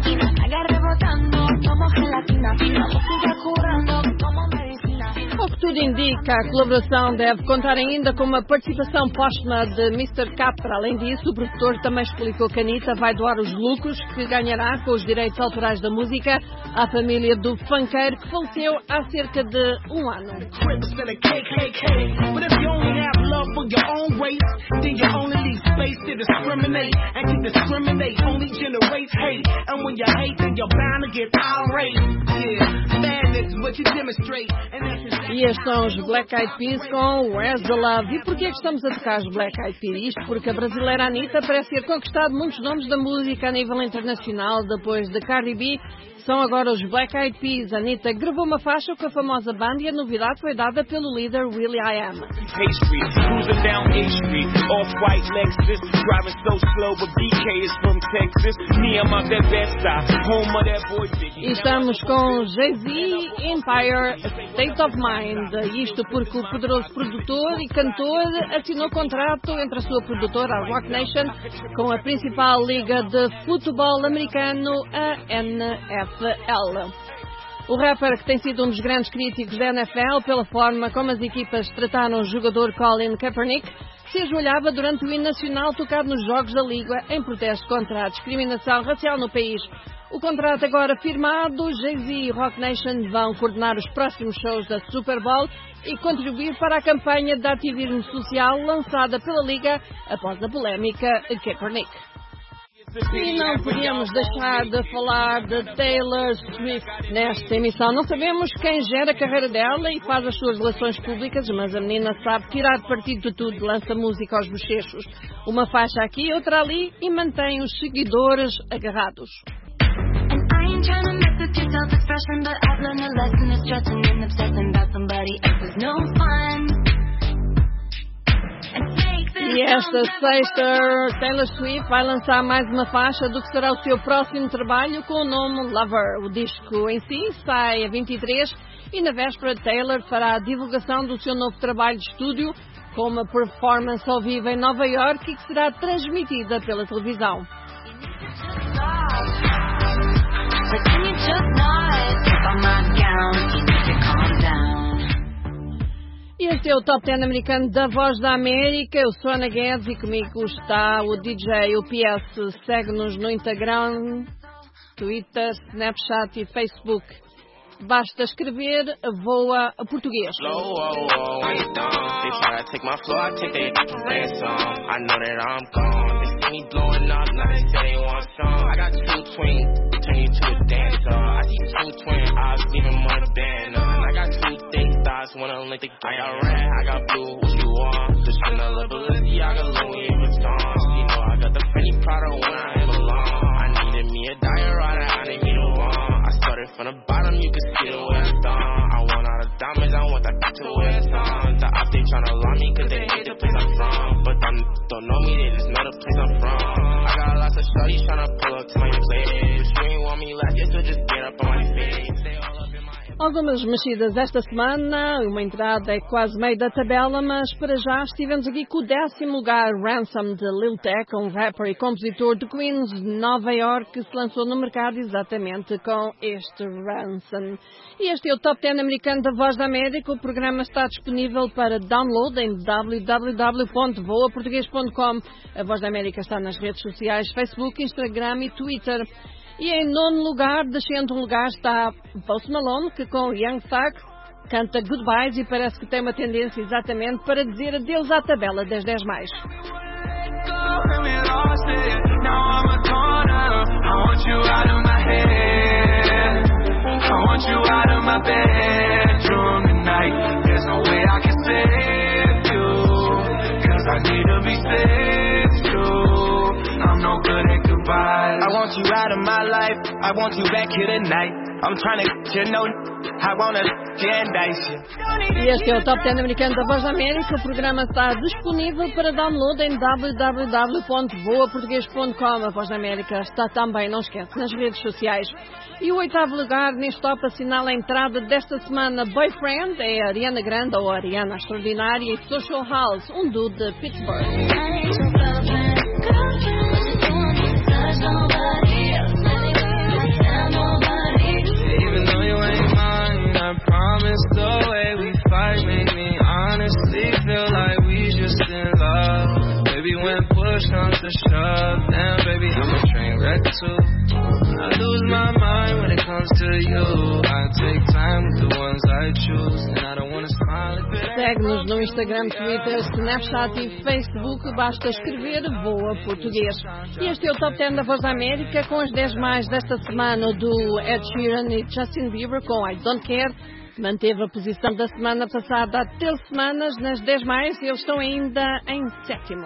Ao que tudo tudo indica, a colaboração deve contar ainda com uma participação póstuma de mister Capra. Além disso, o produtor também explicou que a Anitta vai doar os lucros que ganhará com os direitos autorais da música à família do funkeiro que faleceu há cerca de um ano. E estes são os Black Eyed Peas com Where's the Love. E porquê é que estamos a tocar os Black Eyed Peas? Isto porque a brasileira Anitta parece ter conquistado muitos nomes da música a nível internacional. Depois de Cardi B, são agora os Black Eyed Peas. Anitta gravou uma faixa com a famosa banda e a novidade foi dada pelo líder will.i.am. E estamos com Jay-Z, Empire, State of Mind. Isto porque o poderoso produtor e cantor assinou contrato entre a sua produtora, a Roc Nation, com a principal liga de futebol americano, a N F L. O rapper, que tem sido um dos grandes críticos da N F L pela forma como as equipas trataram o jogador Colin Kaepernick, se ajoelhava durante o hino nacional tocado nos jogos da Liga em protesto contra a discriminação racial no país. O contrato agora firmado, Jay-Z e Roc Nation vão coordenar os próximos shows da Super Bowl e contribuir para a campanha de ativismo social lançada pela Liga após a polémica Kaepernick. E não podíamos deixar de falar de Taylor Swift nesta emissão. Não sabemos quem gera a carreira dela e faz as suas relações públicas, mas a menina sabe tirar partido de tudo, lança música aos bochechos. Uma faixa aqui, outra ali e mantém os seguidores agarrados. E esta sexta, Taylor Swift vai lançar mais uma faixa do que será o seu próximo trabalho com o nome Lover. O disco em si sai a vinte e três e na véspera Taylor fará a divulgação do seu novo trabalho de estúdio com uma performance ao vivo em Nova York e que será transmitida pela televisão. Este é o Top dez americano da Voz da América. Eu sou Ana Guedes e comigo está o D J, o P S. Segue-nos no Instagram, Twitter, Snapchat e Facebook. Basta escrever Voa a Português. Wanna link the I got red, I got blue, what you want? The Chanel ability, I got Louis Vuitton. You know I got the Fendi Prada when I ain't alone. I needed me a diorama, I need me to want. I started from the bottom, you can see the way it's done. I want all the diamonds, I want that to wear it's on. The op, they tryna lie me cause they hate the place I'm from. But them don't know me, they just know the place I'm from. I got lots of shorties tryna pull up to my place. But you ain't want me last year, so just get up on my face. Stay all up in my Algumas mexidas esta semana, uma entrada é quase meio da tabela, mas para já estivemos aqui com o décimo lugar, Ransom de Lil Tecca, um rapper e compositor de Queens, Nova York, que se lançou no mercado exatamente com este Ransom. E este é o Top dez americano da Voz da América. O programa está disponível para download em w w w ponto voa português ponto com. A Voz da América está nas redes sociais, Facebook, Instagram e Twitter. E em nono lugar, descendo um lugar, está Post Malone, que com Young Thug canta Goodbyes e parece que tem uma tendência exatamente para dizer adeus à tabela das dez mais. I want you out of my life, I want you back here tonight. I'm trying to get you know, I wanna dice you. E este é o Top dez americano da Voz da América. O programa está disponível para download em w w w ponto voa português ponto com. A Voz da América está também, não esquece, nas redes sociais. E o oitavo lugar neste top assinala a entrada desta semana. Boyfriend é a Ariana Grande, ou a Ariana Extraordinária, e Social House, um dude de Pittsburgh. Even though you ain't mine, I promise the way we fight, too. I lose my mind when it comes to you. I take time with the ones I choose, and I don't wanna smile at it. Segue-nos no Instagram, Twitter, Snapchat e Facebook. Basta escrever Voa Português. E este é o Top dez da Voz da América, com as dez mais desta semana do Ed Sheeran e Justin Bieber com I Don't Care. Manteve a posição da semana passada até semanas nas dez mais e eles estão ainda em sétimo.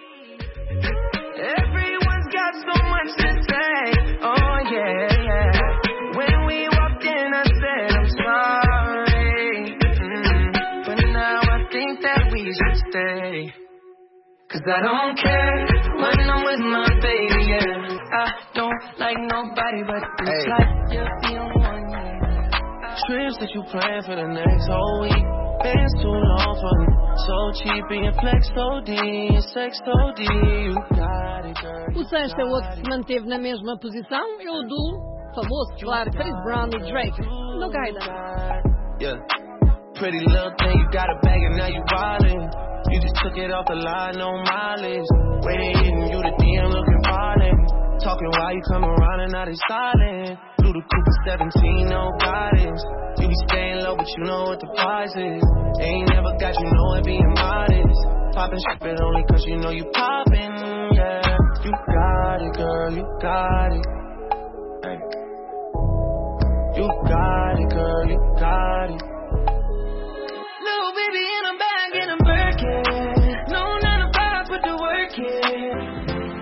Everyone's got so much to say. Oh yeah, yeah. When we walked in, I said I'm sorry. Mm. But now I think that we should stay. Cause I don't care when I'm with my baby, yeah. I don't like nobody but this hey. Life, you're the only one, yeah. Trips that you plan for the next whole week. Been too long for me. So cheap and flex so D, sex so D. You got it, girl. O sexto é outro que se manteve na mesma posição. É o do famoso, claro, Chris Brown e Drake. No Guidance. Yeah. Pretty little thing, you got a bag and now you wildin'. You just took it off the line, no mileage. Waiting, hitting you the D M looking violent. Talking while you come around and now they silent. Blue the Cooper seventeen, no guidance. You be staying low, but you know what the price is. Ain't never got you know it being modest. Poppin' shit, but only cause you know you poppin', yeah. You got it, girl, you got it. Hey. You got it, girl, you got it. Little baby in a bag and I'm working. No nine to five, put the work in.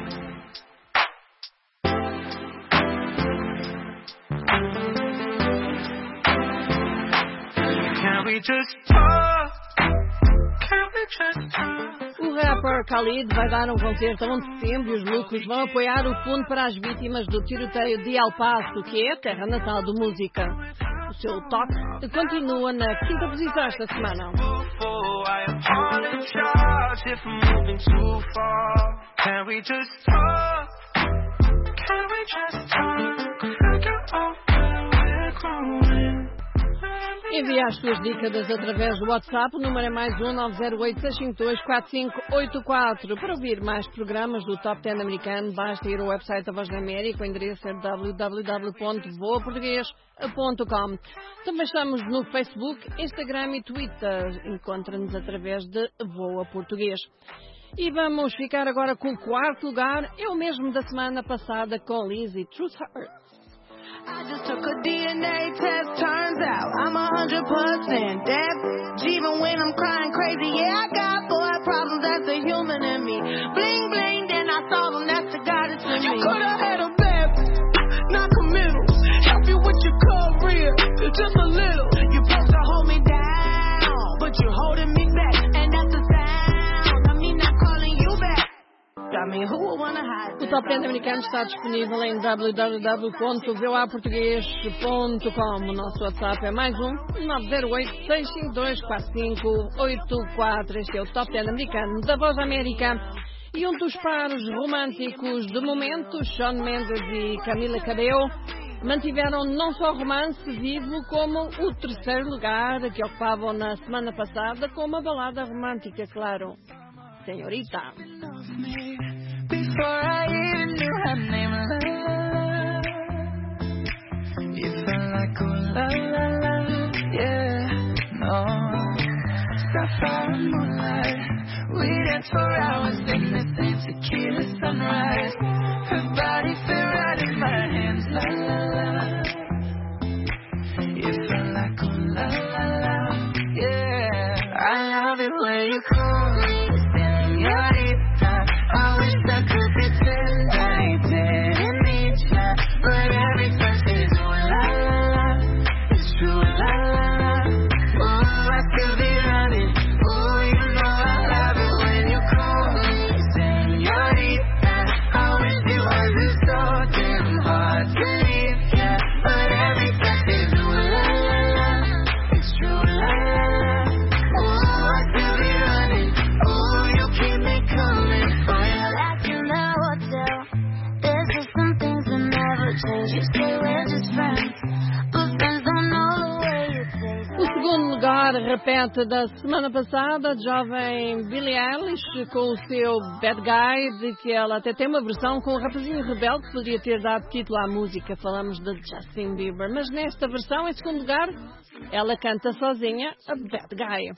O rapper Khalid vai dar um concerto a um de setembro e os lucros vão apoiar o fundo para as vítimas do tiroteio de El Paso, que é a terra natal do música. O seu toque continua na quinta posição esta semana. Envie as suas dicas através do WhatsApp. O número é mais um nove zero oito, seis cinco dois, quatro cinco oito quatro. Para ouvir mais programas do Top dez americano, basta ir ao website da Voz da América. O endereço é w w w ponto voa português ponto com. Também estamos no Facebook, Instagram e Twitter. Encontra-nos através de Voa Português. E vamos ficar agora com o quarto lugar. É o mesmo da semana passada com Lizzie, Truth Hurts. I just took a D N A test, turns out I'm a hundred percent deaf. Even when I'm crying crazy, yeah, I got boy problems, that's a human in me. Bling, bling, then I solve them, that's the God that's in me. You could've had a bad, not committal. Help you with your career, just a little. You supposed to hold me down, but you're holding me back. And that's the sound, I mean not calling you back. I mean, who would wanna hide? O Top dez americano está disponível em w w w ponto voa português ponto com. O nosso WhatsApp é mais um nove zero oito, seis cinco dois, quatro cinco oito quatro. Este é o Top dez americano da Voz da América. E um dos pares românticos do momento, Shawn Mendes e Camila Cabello, mantiveram não só o romance vivo, como o terceiro lugar que ocupavam na semana passada com uma balada romântica, claro. Senhorita. Before I even knew her name, la, you felt like oh la la la, yeah, no. Sapphire moonlight, we danced for hours in the same tequila sunrise. Her body fit right in my hands, la la la. You felt like oh la la la, yeah. I love it when you call me señorita. I wish I could pretend I didn't need ya, but every first is ooh la la la, it's true la la la. Ooh, I could be running. Ooh, you know I love it when you call me señorita. I wish it wasn't so lugar repete da semana passada, a jovem Billie Eilish com o seu Bad Guy, de que ela até tem uma versão com o rapazinho rebelde que poderia ter dado título à música. Falamos de Justin Bieber, mas nesta versão, em segundo lugar, ela canta sozinha a Bad Guy.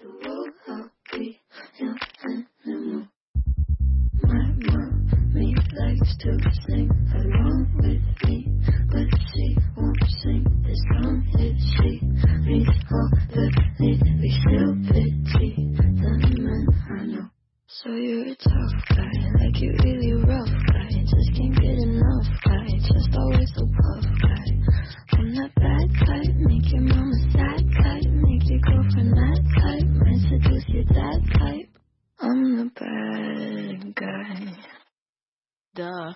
Likes to sing along with me, but she won't sing this song if she reads all the lyrics so pretty. The man I know. So you're a tough guy, like you really rough guy. Just can't get enough guy, just always so puff guy. I'm that bad type, make your mama sad type, make your girlfriend mad type, might seduce your dad type. I'm the bad guy. Duh.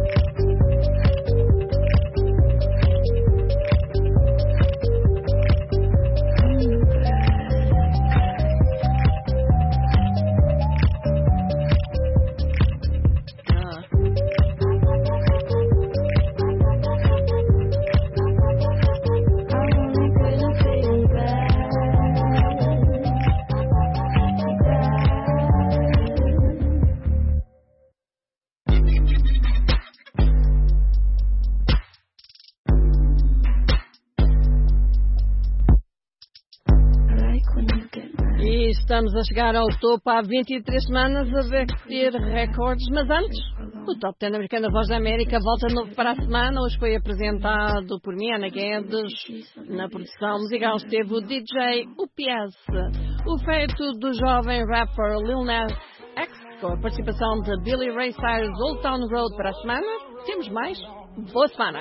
Estamos a chegar ao topo há vinte e três semanas a bater recordes, mas antes, o Top dez americano da Voz da América volta de novo para a semana. Hoje foi apresentado por mim, Ana Guedes. Na produção musical esteve o D J U P S. O feito do jovem rapper Lil Nas X, com a participação de Billy Ray Cyrus, Old Town Road para a semana. Temos mais. Boa semana.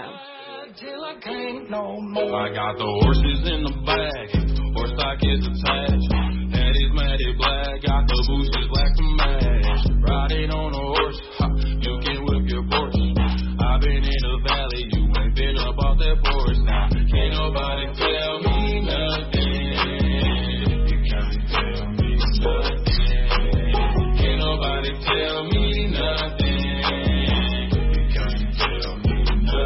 I got the horses in the back, horse stock is attached. Daddy's matted black, got the boosters black to match. Riding on a horse, ha, you can whip your Porsche. I've been in the valley, you ain't been up off that porch. Now, can't nobody tell me nothing. You can't tell me nothing. Can't nobody tell me nothing. You can't tell me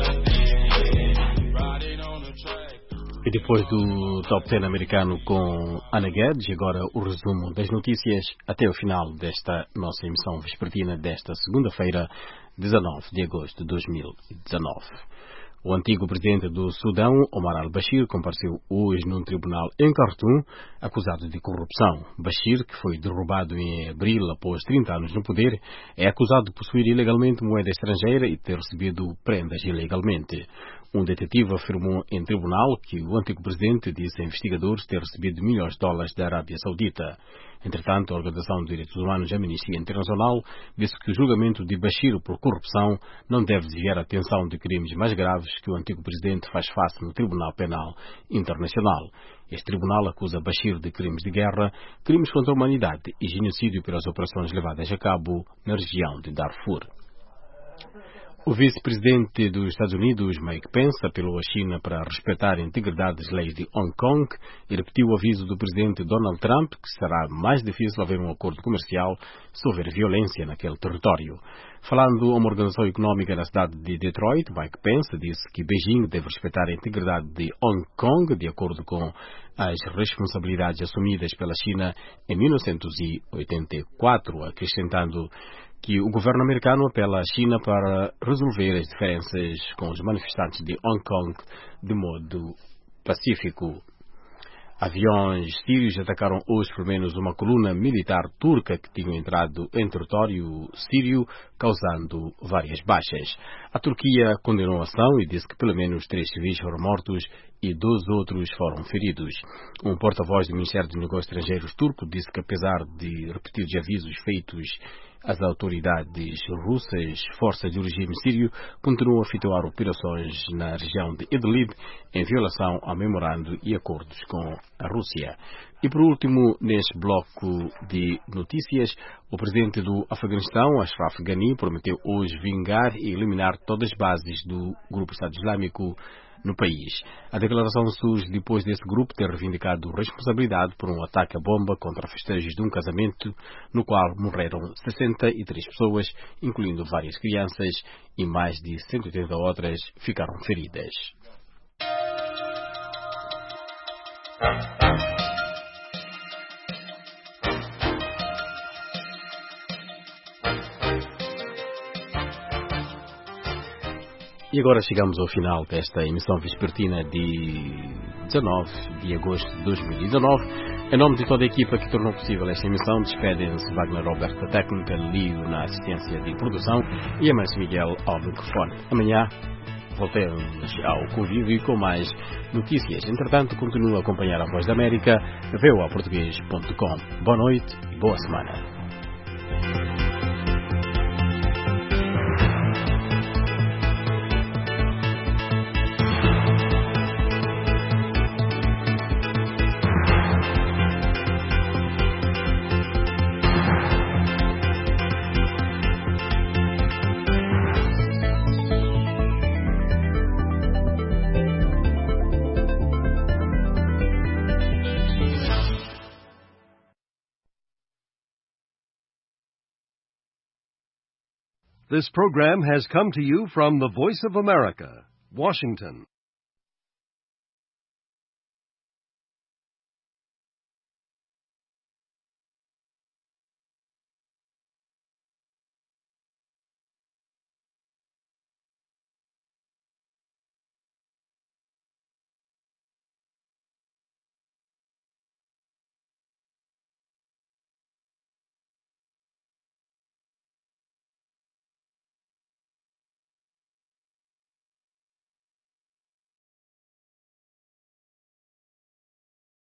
nothing. Riding on the track. E depois do Top dez americano com Ana Guedes, agora o resumo das notícias até o final desta nossa emissão vespertina desta segunda-feira, dezanove de agosto de dois mil e dezanove. O antigo presidente do Sudão, Omar al-Bashir, compareceu hoje num tribunal em Khartoum, acusado de corrupção. Bashir, que foi derrubado em abril após trinta anos no poder, é acusado de possuir ilegalmente moeda estrangeira e ter recebido prendas ilegalmente. Um detetive afirmou em tribunal que o antigo presidente disse a investigadores ter recebido milhões de dólares da Arábia Saudita. Entretanto, a Organização de Direitos Humanos Amnistia Internacional disse que o julgamento de Bashir por corrupção não deve desviar a atenção de crimes mais graves que o antigo presidente faz face no Tribunal Penal Internacional. Este tribunal acusa Bashir de crimes de guerra, crimes contra a humanidade e genocídio pelas operações levadas a cabo na região de Darfur. O vice-presidente dos Estados Unidos, Mike Pence, apelou à China para respeitar a integridade das leis de Hong Kong e repetiu o aviso do presidente Donald Trump que será mais difícil haver um acordo comercial se houver violência naquele território. Falando a uma organização económica na cidade de Detroit, Mike Pence disse que Beijing deve respeitar a integridade de Hong Kong de acordo com as responsabilidades assumidas pela China em mil novecentos e oitenta e quatro, acrescentando que o governo americano apela à China para resolver as diferenças com os manifestantes de Hong Kong de modo pacífico. Aviões sírios atacaram hoje pelo menos uma coluna militar turca que tinha entrado em território sírio, causando várias baixas. A Turquia condenou a ação e disse que pelo menos três civis foram mortos e dois outros foram feridos. Um porta-voz do Ministério dos Negócios Estrangeiros turco disse que apesar de repetidos avisos feitos às autoridades russas, forças do regime sírio continuam a efetuar operações na região de Idlib em violação ao memorando e acordos com a Rússia. E por último, neste bloco de notícias, o presidente do Afeganistão, Ashraf Ghani, prometeu hoje vingar e eliminar todas as bases do grupo Estado Islâmico no país. A declaração surge depois desse grupo ter reivindicado responsabilidade por um ataque a bomba contra festejos de um casamento no qual morreram sessenta e três pessoas, incluindo várias crianças, e mais de cento e oitenta outras ficaram feridas. E agora chegamos ao final desta emissão vespertina de dezanove de agosto de dois mil e dezanove. Em nome de toda a equipa que tornou possível esta emissão, despedem-se Wagner Roberto da técnica, Lío na assistência de produção e Amâncio Miguel ao microfone. Amanhã voltemos ao convívio com mais notícias. Entretanto, continue a acompanhar a Voz da América, v o a português ponto com. Boa noite e boa semana. This program has come to you from the Voice of America, Washington.